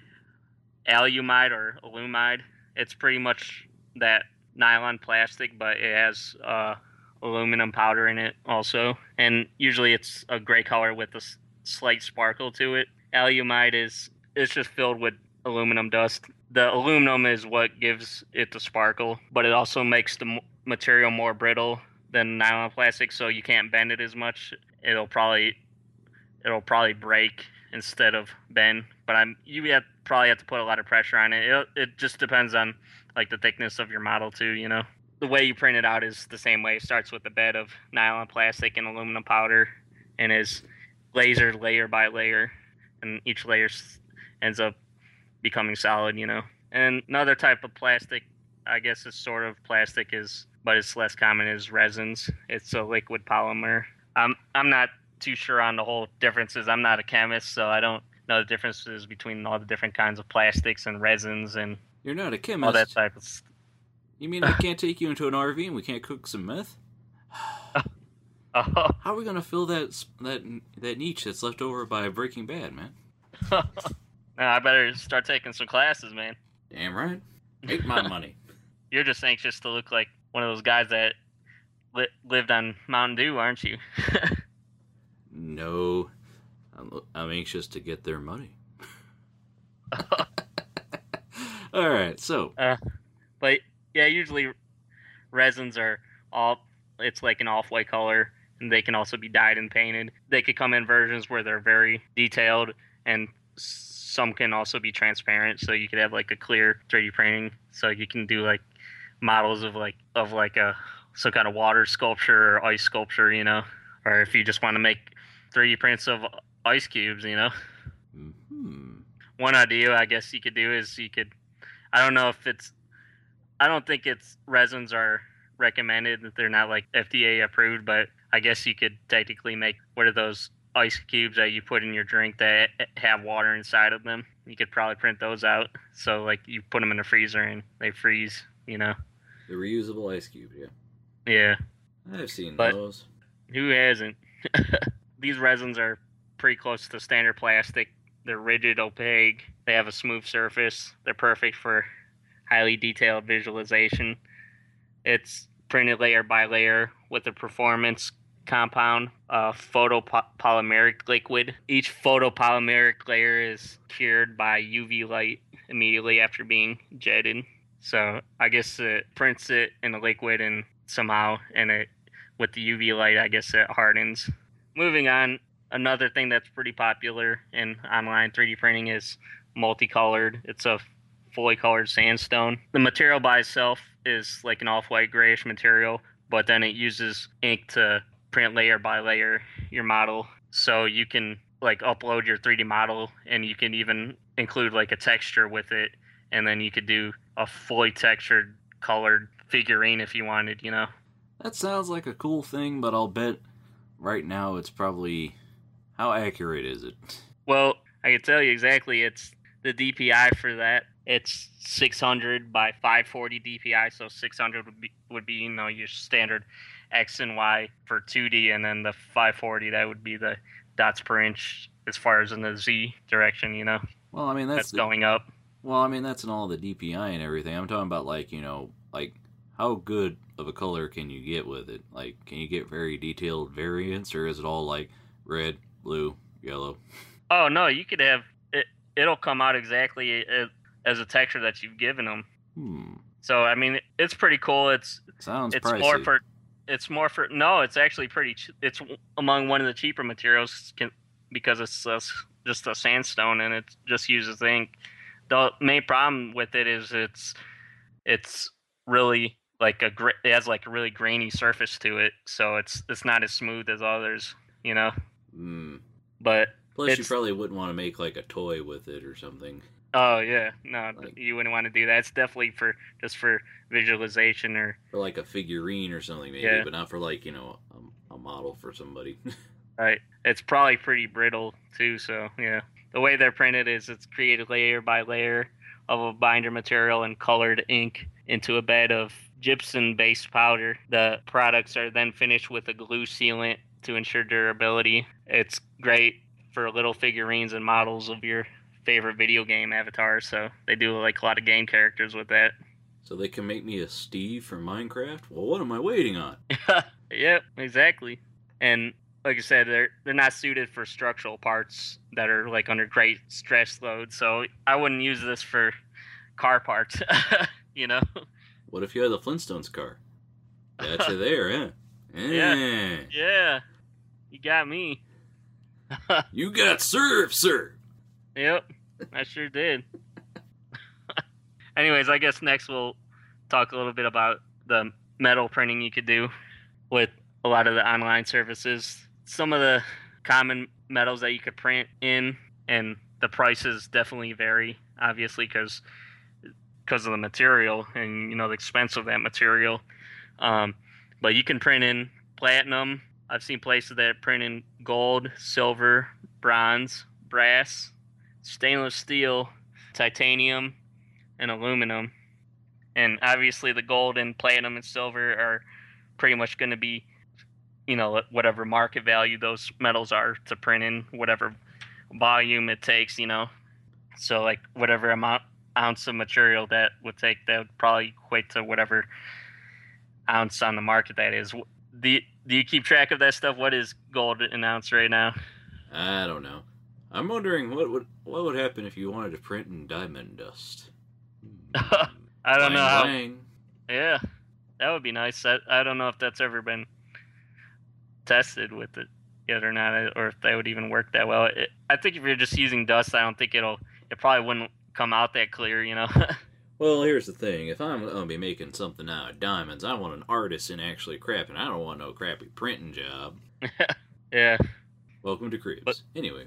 alumide or alumide. It's pretty much that nylon plastic, but it has aluminum powder in it also. And usually it's a gray color with a slight sparkle to it. Alumide it's just filled with aluminum dust. The aluminum is what gives it the sparkle, but it also makes the material more brittle than nylon plastic, so you can't bend it as much. It'll probably break instead of bend. But you probably have to put a lot of pressure on it. It just depends on like the thickness of your model too. The way you print it out is the same way. It starts with a bed of nylon plastic and aluminum powder, and is lasered layer by layer, and each layer ends up becoming solid. And another type of plastic, I guess it's sort of plastic, but it's less common, is resins. It's a liquid polymer. I'm not too sure on the whole differences. I'm not a chemist, so I don't know the differences between all the different kinds of plastics and resins and You're not a chemist. all that type of stuff. You mean I can't take you into an RV and we can't cook some meth? How are we gonna fill that niche that's left over by Breaking Bad, man? I better start taking some classes, man. Damn right. Take my money. You're just anxious to look like one of those guys that lived on Mountain Dew, aren't you? No, I'm anxious to get their money. All right, so. But yeah, usually resins are it's like an off-white color, and they can also be dyed and painted. They could come in versions where they're very detailed, and some can also be transparent, so you could have like a clear 3D printing, so you can do like models of some kind of water sculpture or ice sculpture, or if you just want to make 3D prints of ice cubes, Mm-hmm. One idea I guess you could do is I don't think resins are recommended, that they're not like FDA approved, but I guess you could technically make, what are those ice cubes that you put in your drink that have water inside of them? You could probably print those out. So like you put them in the freezer and they freeze, The reusable ice cube, yeah. Yeah. I've seen but those. Who hasn't? These resins are pretty close to standard plastic. They're rigid, opaque, They have a smooth surface. They're perfect for highly detailed visualization. It's printed layer by layer with a performance compound, photopolymeric liquid. Each photopolymeric layer is cured by UV light immediately after being jetted. So I guess it prints it in a liquid and somehow, and it with the UV light, I guess it hardens. Moving on, another thing that's pretty popular in online 3D printing is multicolored. It's a fully colored sandstone. The material by itself is like an off-white grayish material, but then it uses ink to print layer by layer your model. So you can like upload your 3D model, and you can even include like a texture with it, and then you could do a fully textured colored figurine if you wanted, you know. That sounds like a cool thing, but I'll bet right now it's probably... How accurate is it? Well, I can tell you exactly. It's the DPI for that. It's 600 by 540 DPI, so 600 would be you know, your standard X and Y for 2D, and then the 540, that would be the dots per inch as far as in the Z direction, you know. Well, I mean, that's going up. Well, I mean, that's in all the DPI and everything. I'm talking about, like, you know, like, how good of a color can you get with it? Like, can you get very detailed variants, or is it all, like, red, blue, yellow? Oh, no, you could have... It'll come out exactly as a texture that you've given them. So, I mean, it's pretty cool. Sounds it's pricey. No, it's actually pretty... It's among one of the cheaper materials because it's just a sandstone, and it just uses ink. The main problem with it is it's really like it has like a really grainy surface to it, so it's not as smooth as others, you know. But plus, you probably wouldn't want to make like a toy with it or something. Oh yeah, no, like, you wouldn't want to do that. It's definitely just for visualization or for like a figurine or something, maybe, but not for like, you know, a model for somebody. Right. It's probably pretty brittle too, so yeah. The way they're printed is it's created layer by layer of a binder material and colored ink into a bed of gypsum-based powder. The products are then finished with a glue sealant to ensure durability. It's great for little figurines and models of your favorite video game avatars, so they do like a lot of game characters with that. So they can make me a Steve from Minecraft? Well, what am I waiting on? Yep, exactly. And like I said, they're not suited for structural parts that are like under great stress load, so I wouldn't use this for car parts, you know? What if you had the Flintstones car? Gotcha there, huh? Yeah. You got me. You got served, sir. Yep, I sure did. Anyways, I guess next we'll talk a little bit about the metal printing you could do with a lot of the online services. Some of the common metals that you could print in, and the prices definitely vary, obviously, because of the material and, you know, the expense of that material. But you can print in platinum. I've seen places that print in gold, silver, bronze, brass, stainless steel, titanium, and aluminum. And obviously the gold and platinum and silver are pretty much going to be, you know, whatever market value those metals are to print in, whatever volume it takes, you know. So like whatever ounce of material that would take, that would probably equate to whatever ounce on the market that is. Do you keep track of that stuff? What is gold an ounce right now? I don't know. I'm wondering what would happen if you wanted to print in diamond dust. I don't know. Blang. Yeah, that would be nice. I don't know if that's ever been tested with it yet or not, or if that would even work that well. I think if you're just using dust, I don't think it probably wouldn't come out that clear, you know. Well, here's the thing. If I'm going to be making something out of diamonds, I want an artisan actually crapping. I don't want no crappy printing job. Yeah. Welcome to Cribs. But, anyway.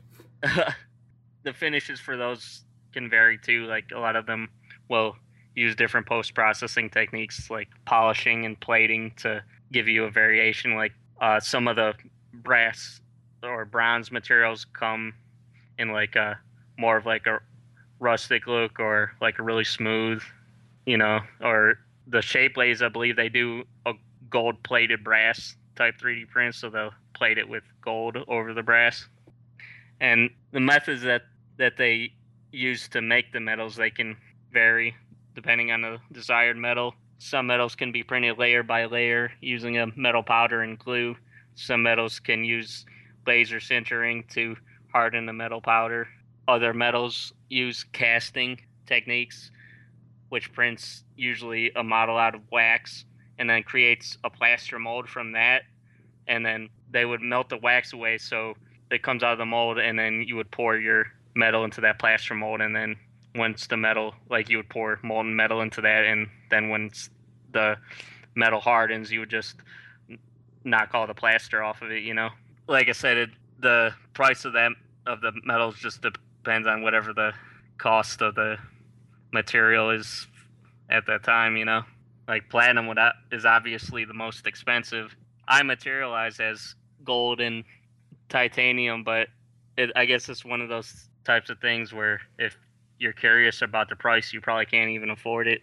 The finishes for those can vary too. Like a lot of them will use different post-processing techniques like polishing and plating to give you a variation. Like some of the brass or bronze materials come in like a more of like a rustic look or like a really smooth, you know, or the Shapeways, I believe they do a gold plated brass type 3D print, so they'll plate it with gold over the brass. And the methods that they used to make the metals, they can vary depending on the desired metal. Some metals can be printed layer by layer using a metal powder and glue. Some metals can use laser sintering to harden the metal powder. Other metals use casting techniques, which prints usually a model out of wax and then creates a plaster mold from that. And then they would melt the wax away so it comes out of the mold, and then you would pour your metal into that plaster mold, and then once the metal, like you would pour molten metal into that, and then once the metal hardens, you would just knock all the plaster off of it, you know? Like I said, the price of the metals just depends on whatever the cost of the material is at that time, you know? Like platinum is obviously the most expensive. I materialize as gold and titanium, but I guess it's one of those types of things where if you're curious about the price, you probably can't even afford it.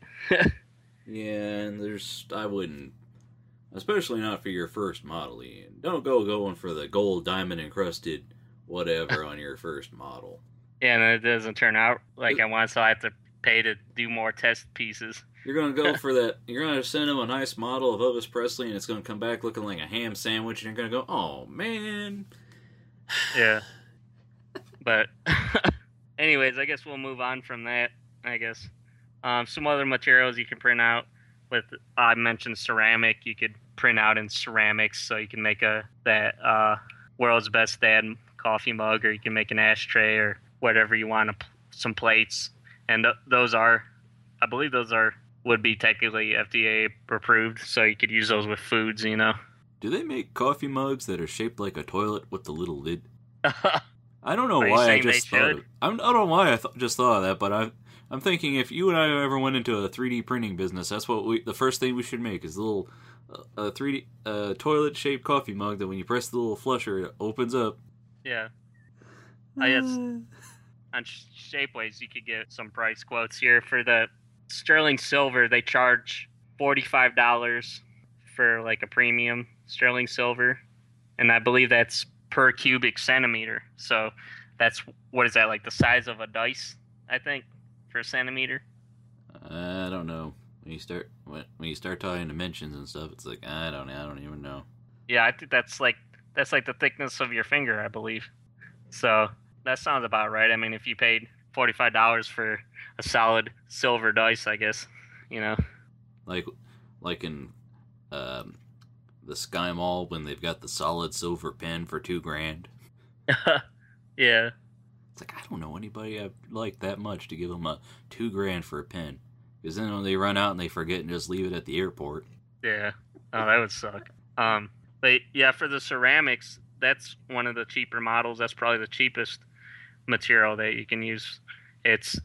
Yeah, and I wouldn't, especially not for your first model, Ian. Don't go going for the gold diamond encrusted whatever on your first model. Yeah, and it doesn't turn out like I want, so I have to pay to do more test pieces. You're going to go for that. You're going to send them a nice model of Elvis Presley, and it's going to come back looking like a ham sandwich, and you're going to go, oh, man. Yeah. But anyways, I guess we'll move on from that, I guess. Some other materials you can print out with, I mentioned ceramic. You could print out in ceramics, so you can make that world's best dad coffee mug, or you can make an ashtray or whatever you want, some plates. And I believe those would be technically FDA approved, so you could use those with foods, you know. Do they make coffee mugs that are shaped like a toilet with the little lid? I don't know why I just thought of it. I don't know why I just thought of that, but I'm thinking if you and I ever went into a 3D printing business, that's what the first thing we should make is a little 3D toilet shaped coffee mug that when you press the little flusher, it opens up. Yeah. I guess on Shapeways you could get some price quotes here. For the sterling silver, they charge $45 for like a premium sterling silver, and I believe that's per cubic centimeter. So that's, what is that, like the size of a dice, I think, for a centimeter? I don't know. When you start talking dimensions and stuff, it's like I don't even know. Yeah, I think that's like the thickness of your finger, I believe. So that sounds about right. I mean, if you paid $45 for a solid silver dice, I guess, you know. Like in the Sky Mall when they've got the solid silver pen for $2,000. Yeah. It's like I don't know anybody I'd like that much to give them a $2,000 for a pen, because then when they run out and they forget and just leave it at the airport. Yeah. Oh, that would suck. But yeah, for the ceramics, that's one of the cheaper models. That's probably the cheapest material that you can use. It's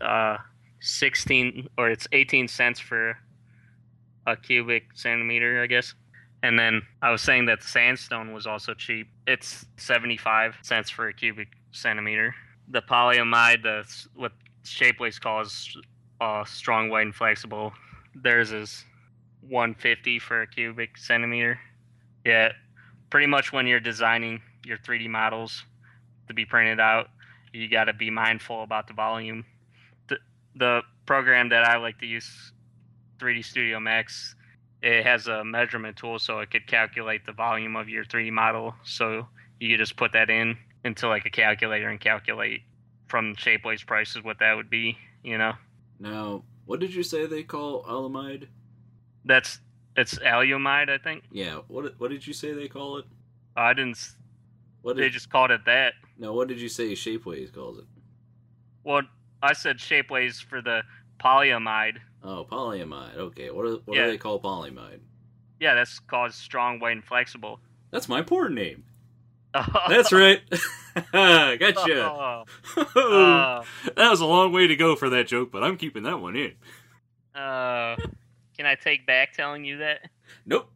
18 cents for a cubic centimeter, I guess. And then I was saying that the sandstone was also cheap. It's 75 cents for a cubic centimeter. The polyamide, what Shapeways calls strong, white, and flexible, theirs is $150 for a cubic centimeter. Yeah, pretty much when you're designing your 3D models to be printed out, you got to be mindful about the volume. The program that I like to use, 3D Studio Max, it has a measurement tool, so it could calculate the volume of your 3D model. So you could just put that into like a calculator and calculate from Shapeways prices what that would be, you know. Now, what did you say they call aluminide? It's alumide, I think. Yeah. What did you say they call it? I didn't. They just called it that. No, what did you say Shapeways calls it? Well, I said Shapeways for the polyamide. Oh, polyamide. Okay. What do they call polyamide? Yeah, that's called strong, white, and flexible. That's my porn name. That's right. Gotcha. That was a long way to go for that joke, but I'm keeping that one in. Can I take back telling you that? Nope.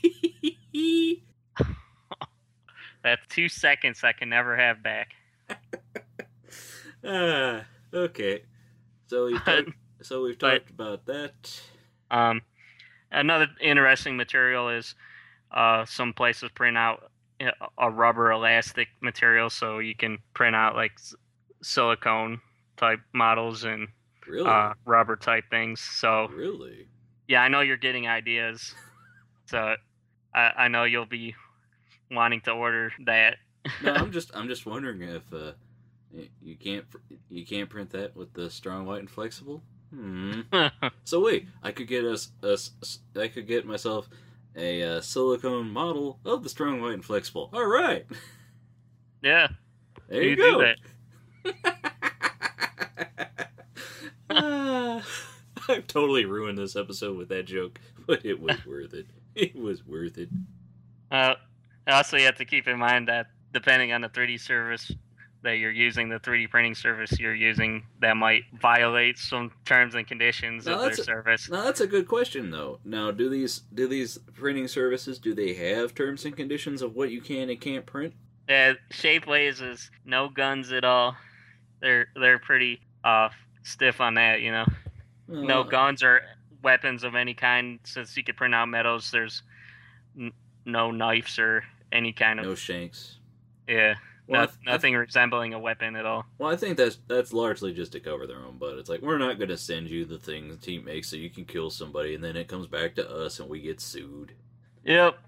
That's 2 seconds I can never have back. Okay. So we've talked about that. Another interesting material is some places print out a rubber elastic material, so you can print out like silicone type models and Really? rubber type things. So Really? yeah, I know you're getting ideas. So I know you'll be wanting to order that. No, I'm just wondering if you can't print that with the strong, white, and flexible. So wait, I could get I could get myself a silicone model of the strong, white, and flexible. All right, Yeah, there you you do go. that. I've totally ruined this episode with that joke, but it was worth it. It was worth it. Also, you have to keep in mind that depending on the 3D service that you're using, the 3D printing service you're using, that might violate some terms and conditions of their service. Now that's a good question, though. Now, do these printing services, do they have terms and conditions of what you can and can't print? Shapeways is no guns at all. They're pretty stiff on that, you know. No guns or weapons of any kind. Since you could print out metals, there's no knives or any kind of... No shanks. Yeah. Well, nothing resembling a weapon at all. Well, I think that's largely just to cover their own butt. It's like, we're not going to send you the thing the team makes so you can kill somebody, and then it comes back to us and we get sued. Yep.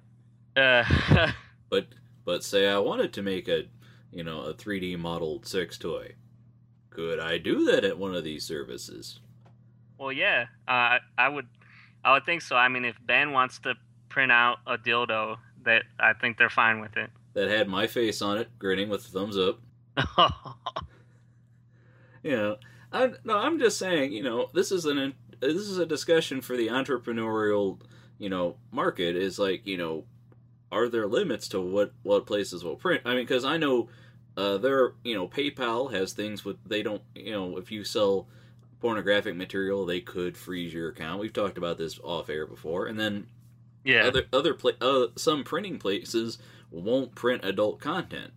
But say I wanted to make a 3D modeled sex toy. Could I do that at one of these services? Well, yeah. I would think so. I mean, if Ben wants to print out a dildo, that I think they're fine with it. That had my face on it, grinning with a thumbs up. I'm just saying, this is a discussion for the entrepreneurial, market. Is like, are there limits to what places will print? I mean, because I know PayPal has things with, they don't, if you sell pornographic material, they could freeze your account. We've talked about this off air before, and then some printing places won't print adult content.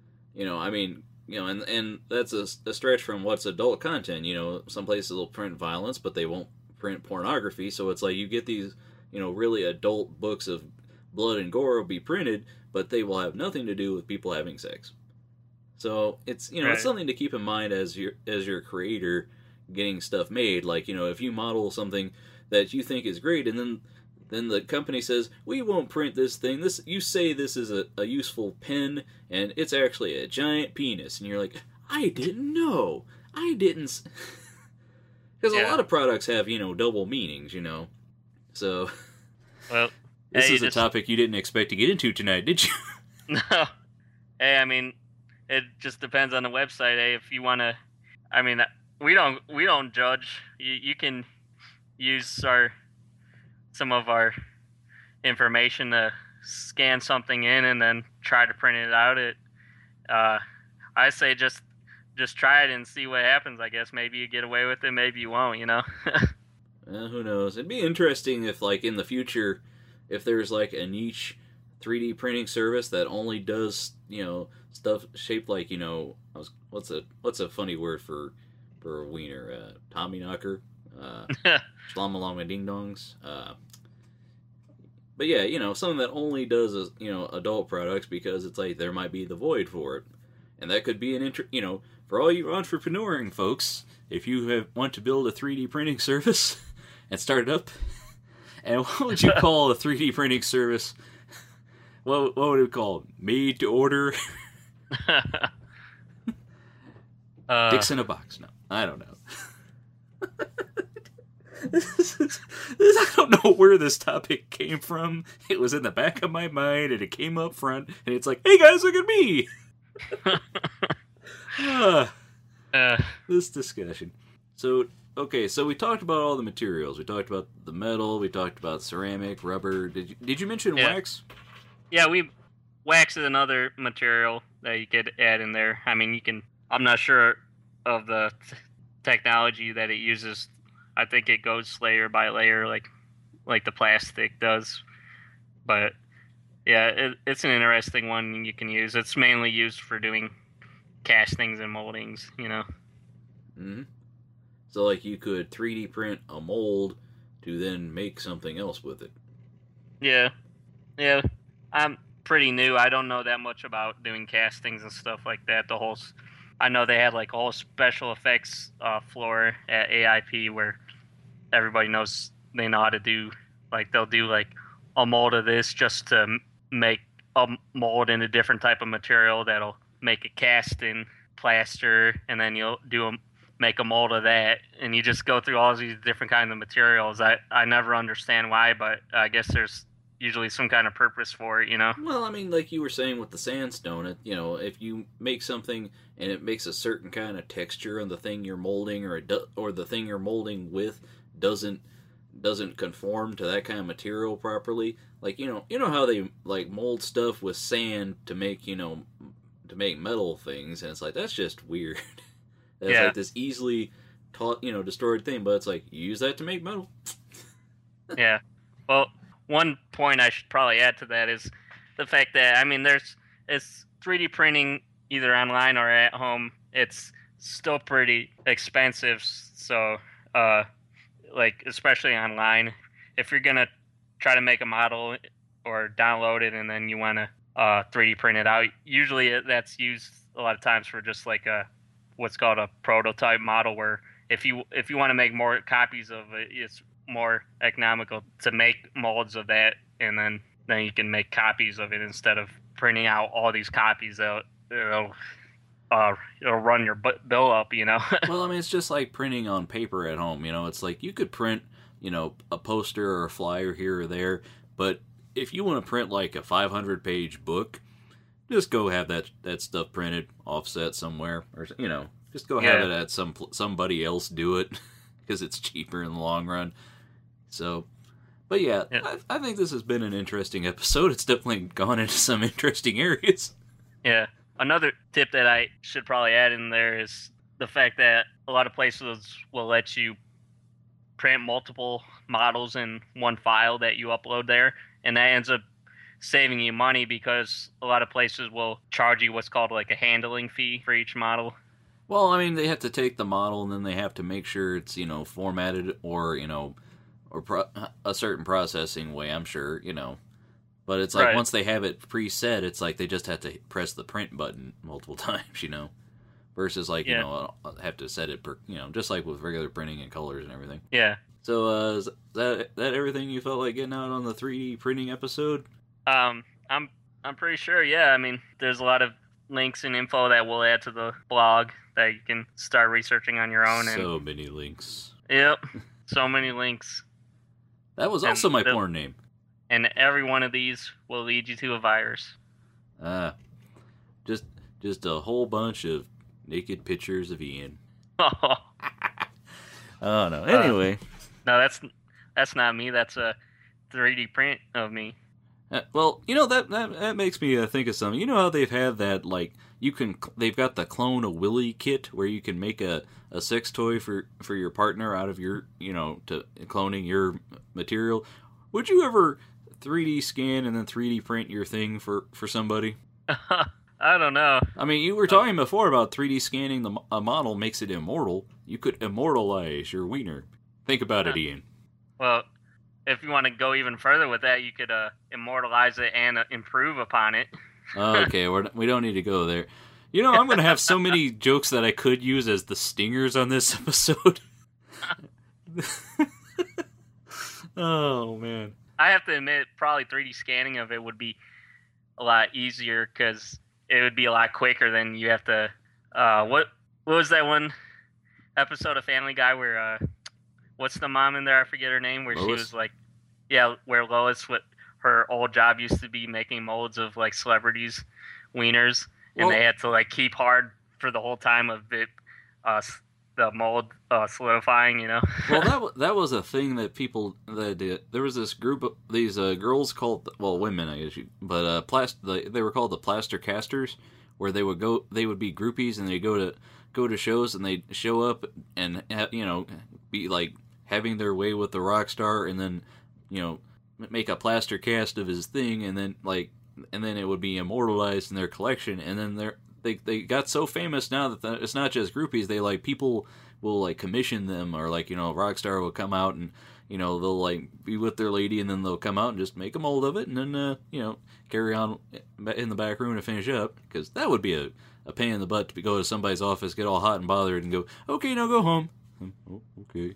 And that's a stretch from what's adult content. Some places will print violence, but they won't print pornography. So it's like you get these, really adult books of blood and gore will be printed, but they will have nothing to do with people having sex. So it's it's something to keep in mind as your creator getting stuff made. Like, if you model something that you think is great, and then the company says, we won't print this thing. You say this is a useful pen, and it's actually a giant penis. And you're like, I didn't know. I didn't. Because a lot of products have, double meanings, So, well, this is a topic you didn't expect to get into tonight, did you? No. Hey, I mean, it just depends on the website. Hey, if you want to, I mean, we don't judge. You can use some of our information to scan something in and then try to print it out. I say just try it and see what happens. I guess maybe you get away with it, maybe you won't. Who knows? It'd be interesting if, like, in the future, if there's like a niche 3D printing service that only does stuff shaped like what's a funny word for a wiener? Tommy knocker. Schlamalama ding dongs. But yeah, something that only does adult products, because it's like there might be the void for it, and that could be for all you entrepreneuring folks. If you want to build a 3D printing service and start it up, and what would you call a 3D printing service? What would it call? Made to order? Dicks in a box. No, I don't know. I don't know where this topic came from. It was in the back of my mind, and it came up front, and it's like, hey guys, look at me! This discussion. So we talked about all the materials. We talked about the metal, we talked about ceramic, rubber. Did you mention wax? Yeah, wax is another material that you could add in there. I mean, I'm not sure of the technology that it uses. I think it goes layer by layer, like the plastic does. But yeah, it's an interesting one you can use. It's mainly used for doing castings and moldings, Mm-hmm. So, like, you could 3D print a mold to then make something else with it. Yeah. I'm pretty new. I don't know that much about doing castings and stuff like that. The whole I know they had like a whole special effects floor at AIP where everybody knows they know how to do. Like they'll do like a mold of this just to make a mold in a different type of material that'll make a cast in plaster, and then you'll make a mold of that, and you just go through all these different kinds of materials. I never understand why, but I guess there's usually some kind of purpose for it, you know? Well, I mean, like you were saying with the sandstone, if you make something and it makes a certain kind of texture on the thing you're molding, or the thing you're molding with doesn't conform to that kind of material properly. Like you know how they like mold stuff with sand to make to make metal things, and it's like that's just weird. That's like this easily destroyed thing, but it's like you use that to make metal. Yeah. Well, one point I should probably add to that is the fact that it's 3D printing either online or at home. It's still pretty expensive, so like especially online, if you're gonna try to make a model or download it and then you want to 3D print it out, usually that's used a lot of times for just like what's called a prototype model, where if you want to make more copies of it, it's more economical to make molds of that, and then you can make copies of it instead of printing out all these copies. It'll run your bill up, you know. Well, I mean, it's just like printing on paper at home. It's like you could print a poster or a flyer here or there, but if you want to print like a 500-page book, just go have that stuff printed offset somewhere, or just go have it at somebody else do it because it's cheaper in the long run. So, but yeah. I think this has been an interesting episode. It's definitely gone into some interesting areas. Yeah. Another tip that I should probably add in there is the fact that a lot of places will let you print multiple models in one file that you upload there, and that ends up saving you money because a lot of places will charge you what's called like a handling fee for each model. Well, I mean, they have to take the model and then they have to make sure it's, formatted or a certain processing way, I'm sure, But it's like once they have it preset, it's like they just have to press the print button multiple times, Versus like, have to set it per, just like with regular printing and colors and everything. Yeah. So is that everything you felt like getting out on the 3D printing episode? I'm pretty sure, yeah. I mean, there's a lot of links and info that we'll add to the blog that you can start researching on your own. So many links. Yep. So many links. That was also my porn name. And every one of these will lead you to a virus. Just a whole bunch of naked pictures of Ian. Oh no. Anyway. No, that's not me. That's a 3D print of me. Well, that makes me think of something. You know how they've had that, like, they've got the Clone a Willy kit where you can make a sex toy for your partner out of your, to cloning your material. Would you ever 3D scan and then 3D print your thing for somebody? I don't know. I mean, you were talking before about 3D scanning a model makes it immortal. You could immortalize your wiener. Think about it, Ian. Well, if you want to go even further with that, you could immortalize it and improve upon it. Okay, we don't need to go there. I'm going to have so many jokes that I could use as the stingers on this episode. Oh, man. I have to admit, probably 3D scanning of it would be a lot easier because it would be a lot quicker than you have to... What was that one episode of Family Guy where... what's the mom in there? I forget her name. Where Lois? She was like... Yeah, where Lois, her old job used to be making molds of like celebrities' wieners, and they had to like keep hard for the whole time of it, the mold solidifying. Well, that was a thing that people that did. There was this group of these girls called women, I guess, but they were called the plaster casters, where they would be groupies and they go to shows and they show up and be like having their way with the rock star, and then make a plaster cast of his thing, and then it would be immortalized in their collection. And then they got so famous now that it's not just groupies. They like people will like commission them, or like Rockstar will come out and they'll like be with their lady and then they'll come out and just make a mold of it and then carry on in the back room to finish up, because that would be a pain in the butt to go to somebody's office, get all hot and bothered, and go, okay, now go home. Oh, okay.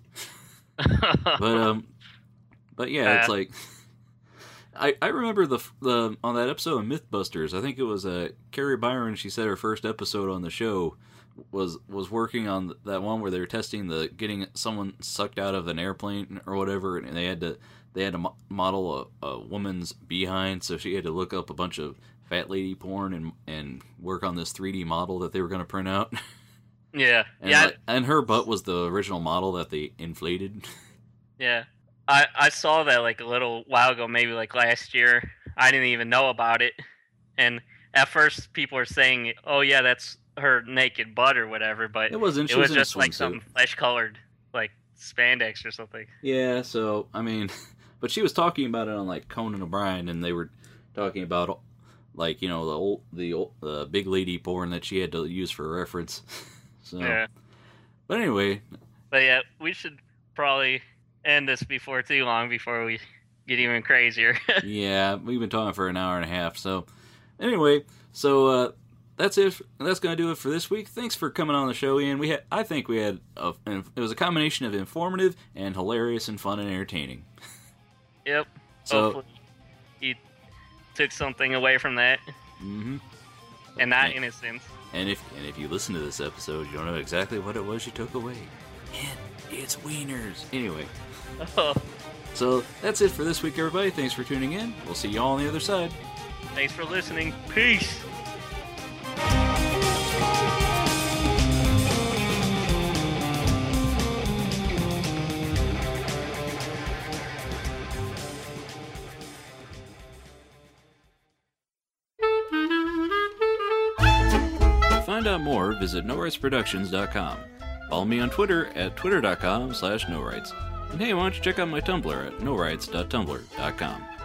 But yeah, it's like I remember the on that episode of MythBusters, I think it was Carrie Byron. She said her first episode on the show was working on that one where they were testing the getting someone sucked out of an airplane or whatever, and they had to model a woman's behind, so she had to look up a bunch of fat lady porn and work on this 3D model that they were going to print out. Yeah, and her butt was the original model that they inflated. Yeah. I saw that like a little while ago, maybe like last year. I didn't even know about it. And at first people were saying, oh yeah, that's her naked butt or whatever, but it wasn't. It was just like some flesh-colored like spandex or something. Yeah, so, I mean, but she was talking about it on like Conan O'Brien, and they were talking about like, the big lady porn that she had to use for reference. So, yeah. But anyway. But yeah, we should probably end this before too long, before we get even crazier. Yeah, we've been talking for an hour and a half. So, anyway, that's it. That's going to do it for this week. Thanks for coming on the show, Ian. I think it was a combination of informative and hilarious and fun and entertaining. Yep. So, hopefully you took something away from that. Mm-hmm. And not innocence. And if you listen to this episode, you don't know exactly what it was you took away. It's wieners. Anyway. Oh. So that's it for this week, everybody. Thanks for tuning in. We'll see you all on the other side. Thanks for listening. Peace. To find out more, visit NoRightsProductions.com. Follow me on Twitter at twitter.com/NoRights. And hey, why don't you check out my Tumblr at norights.tumblr.com.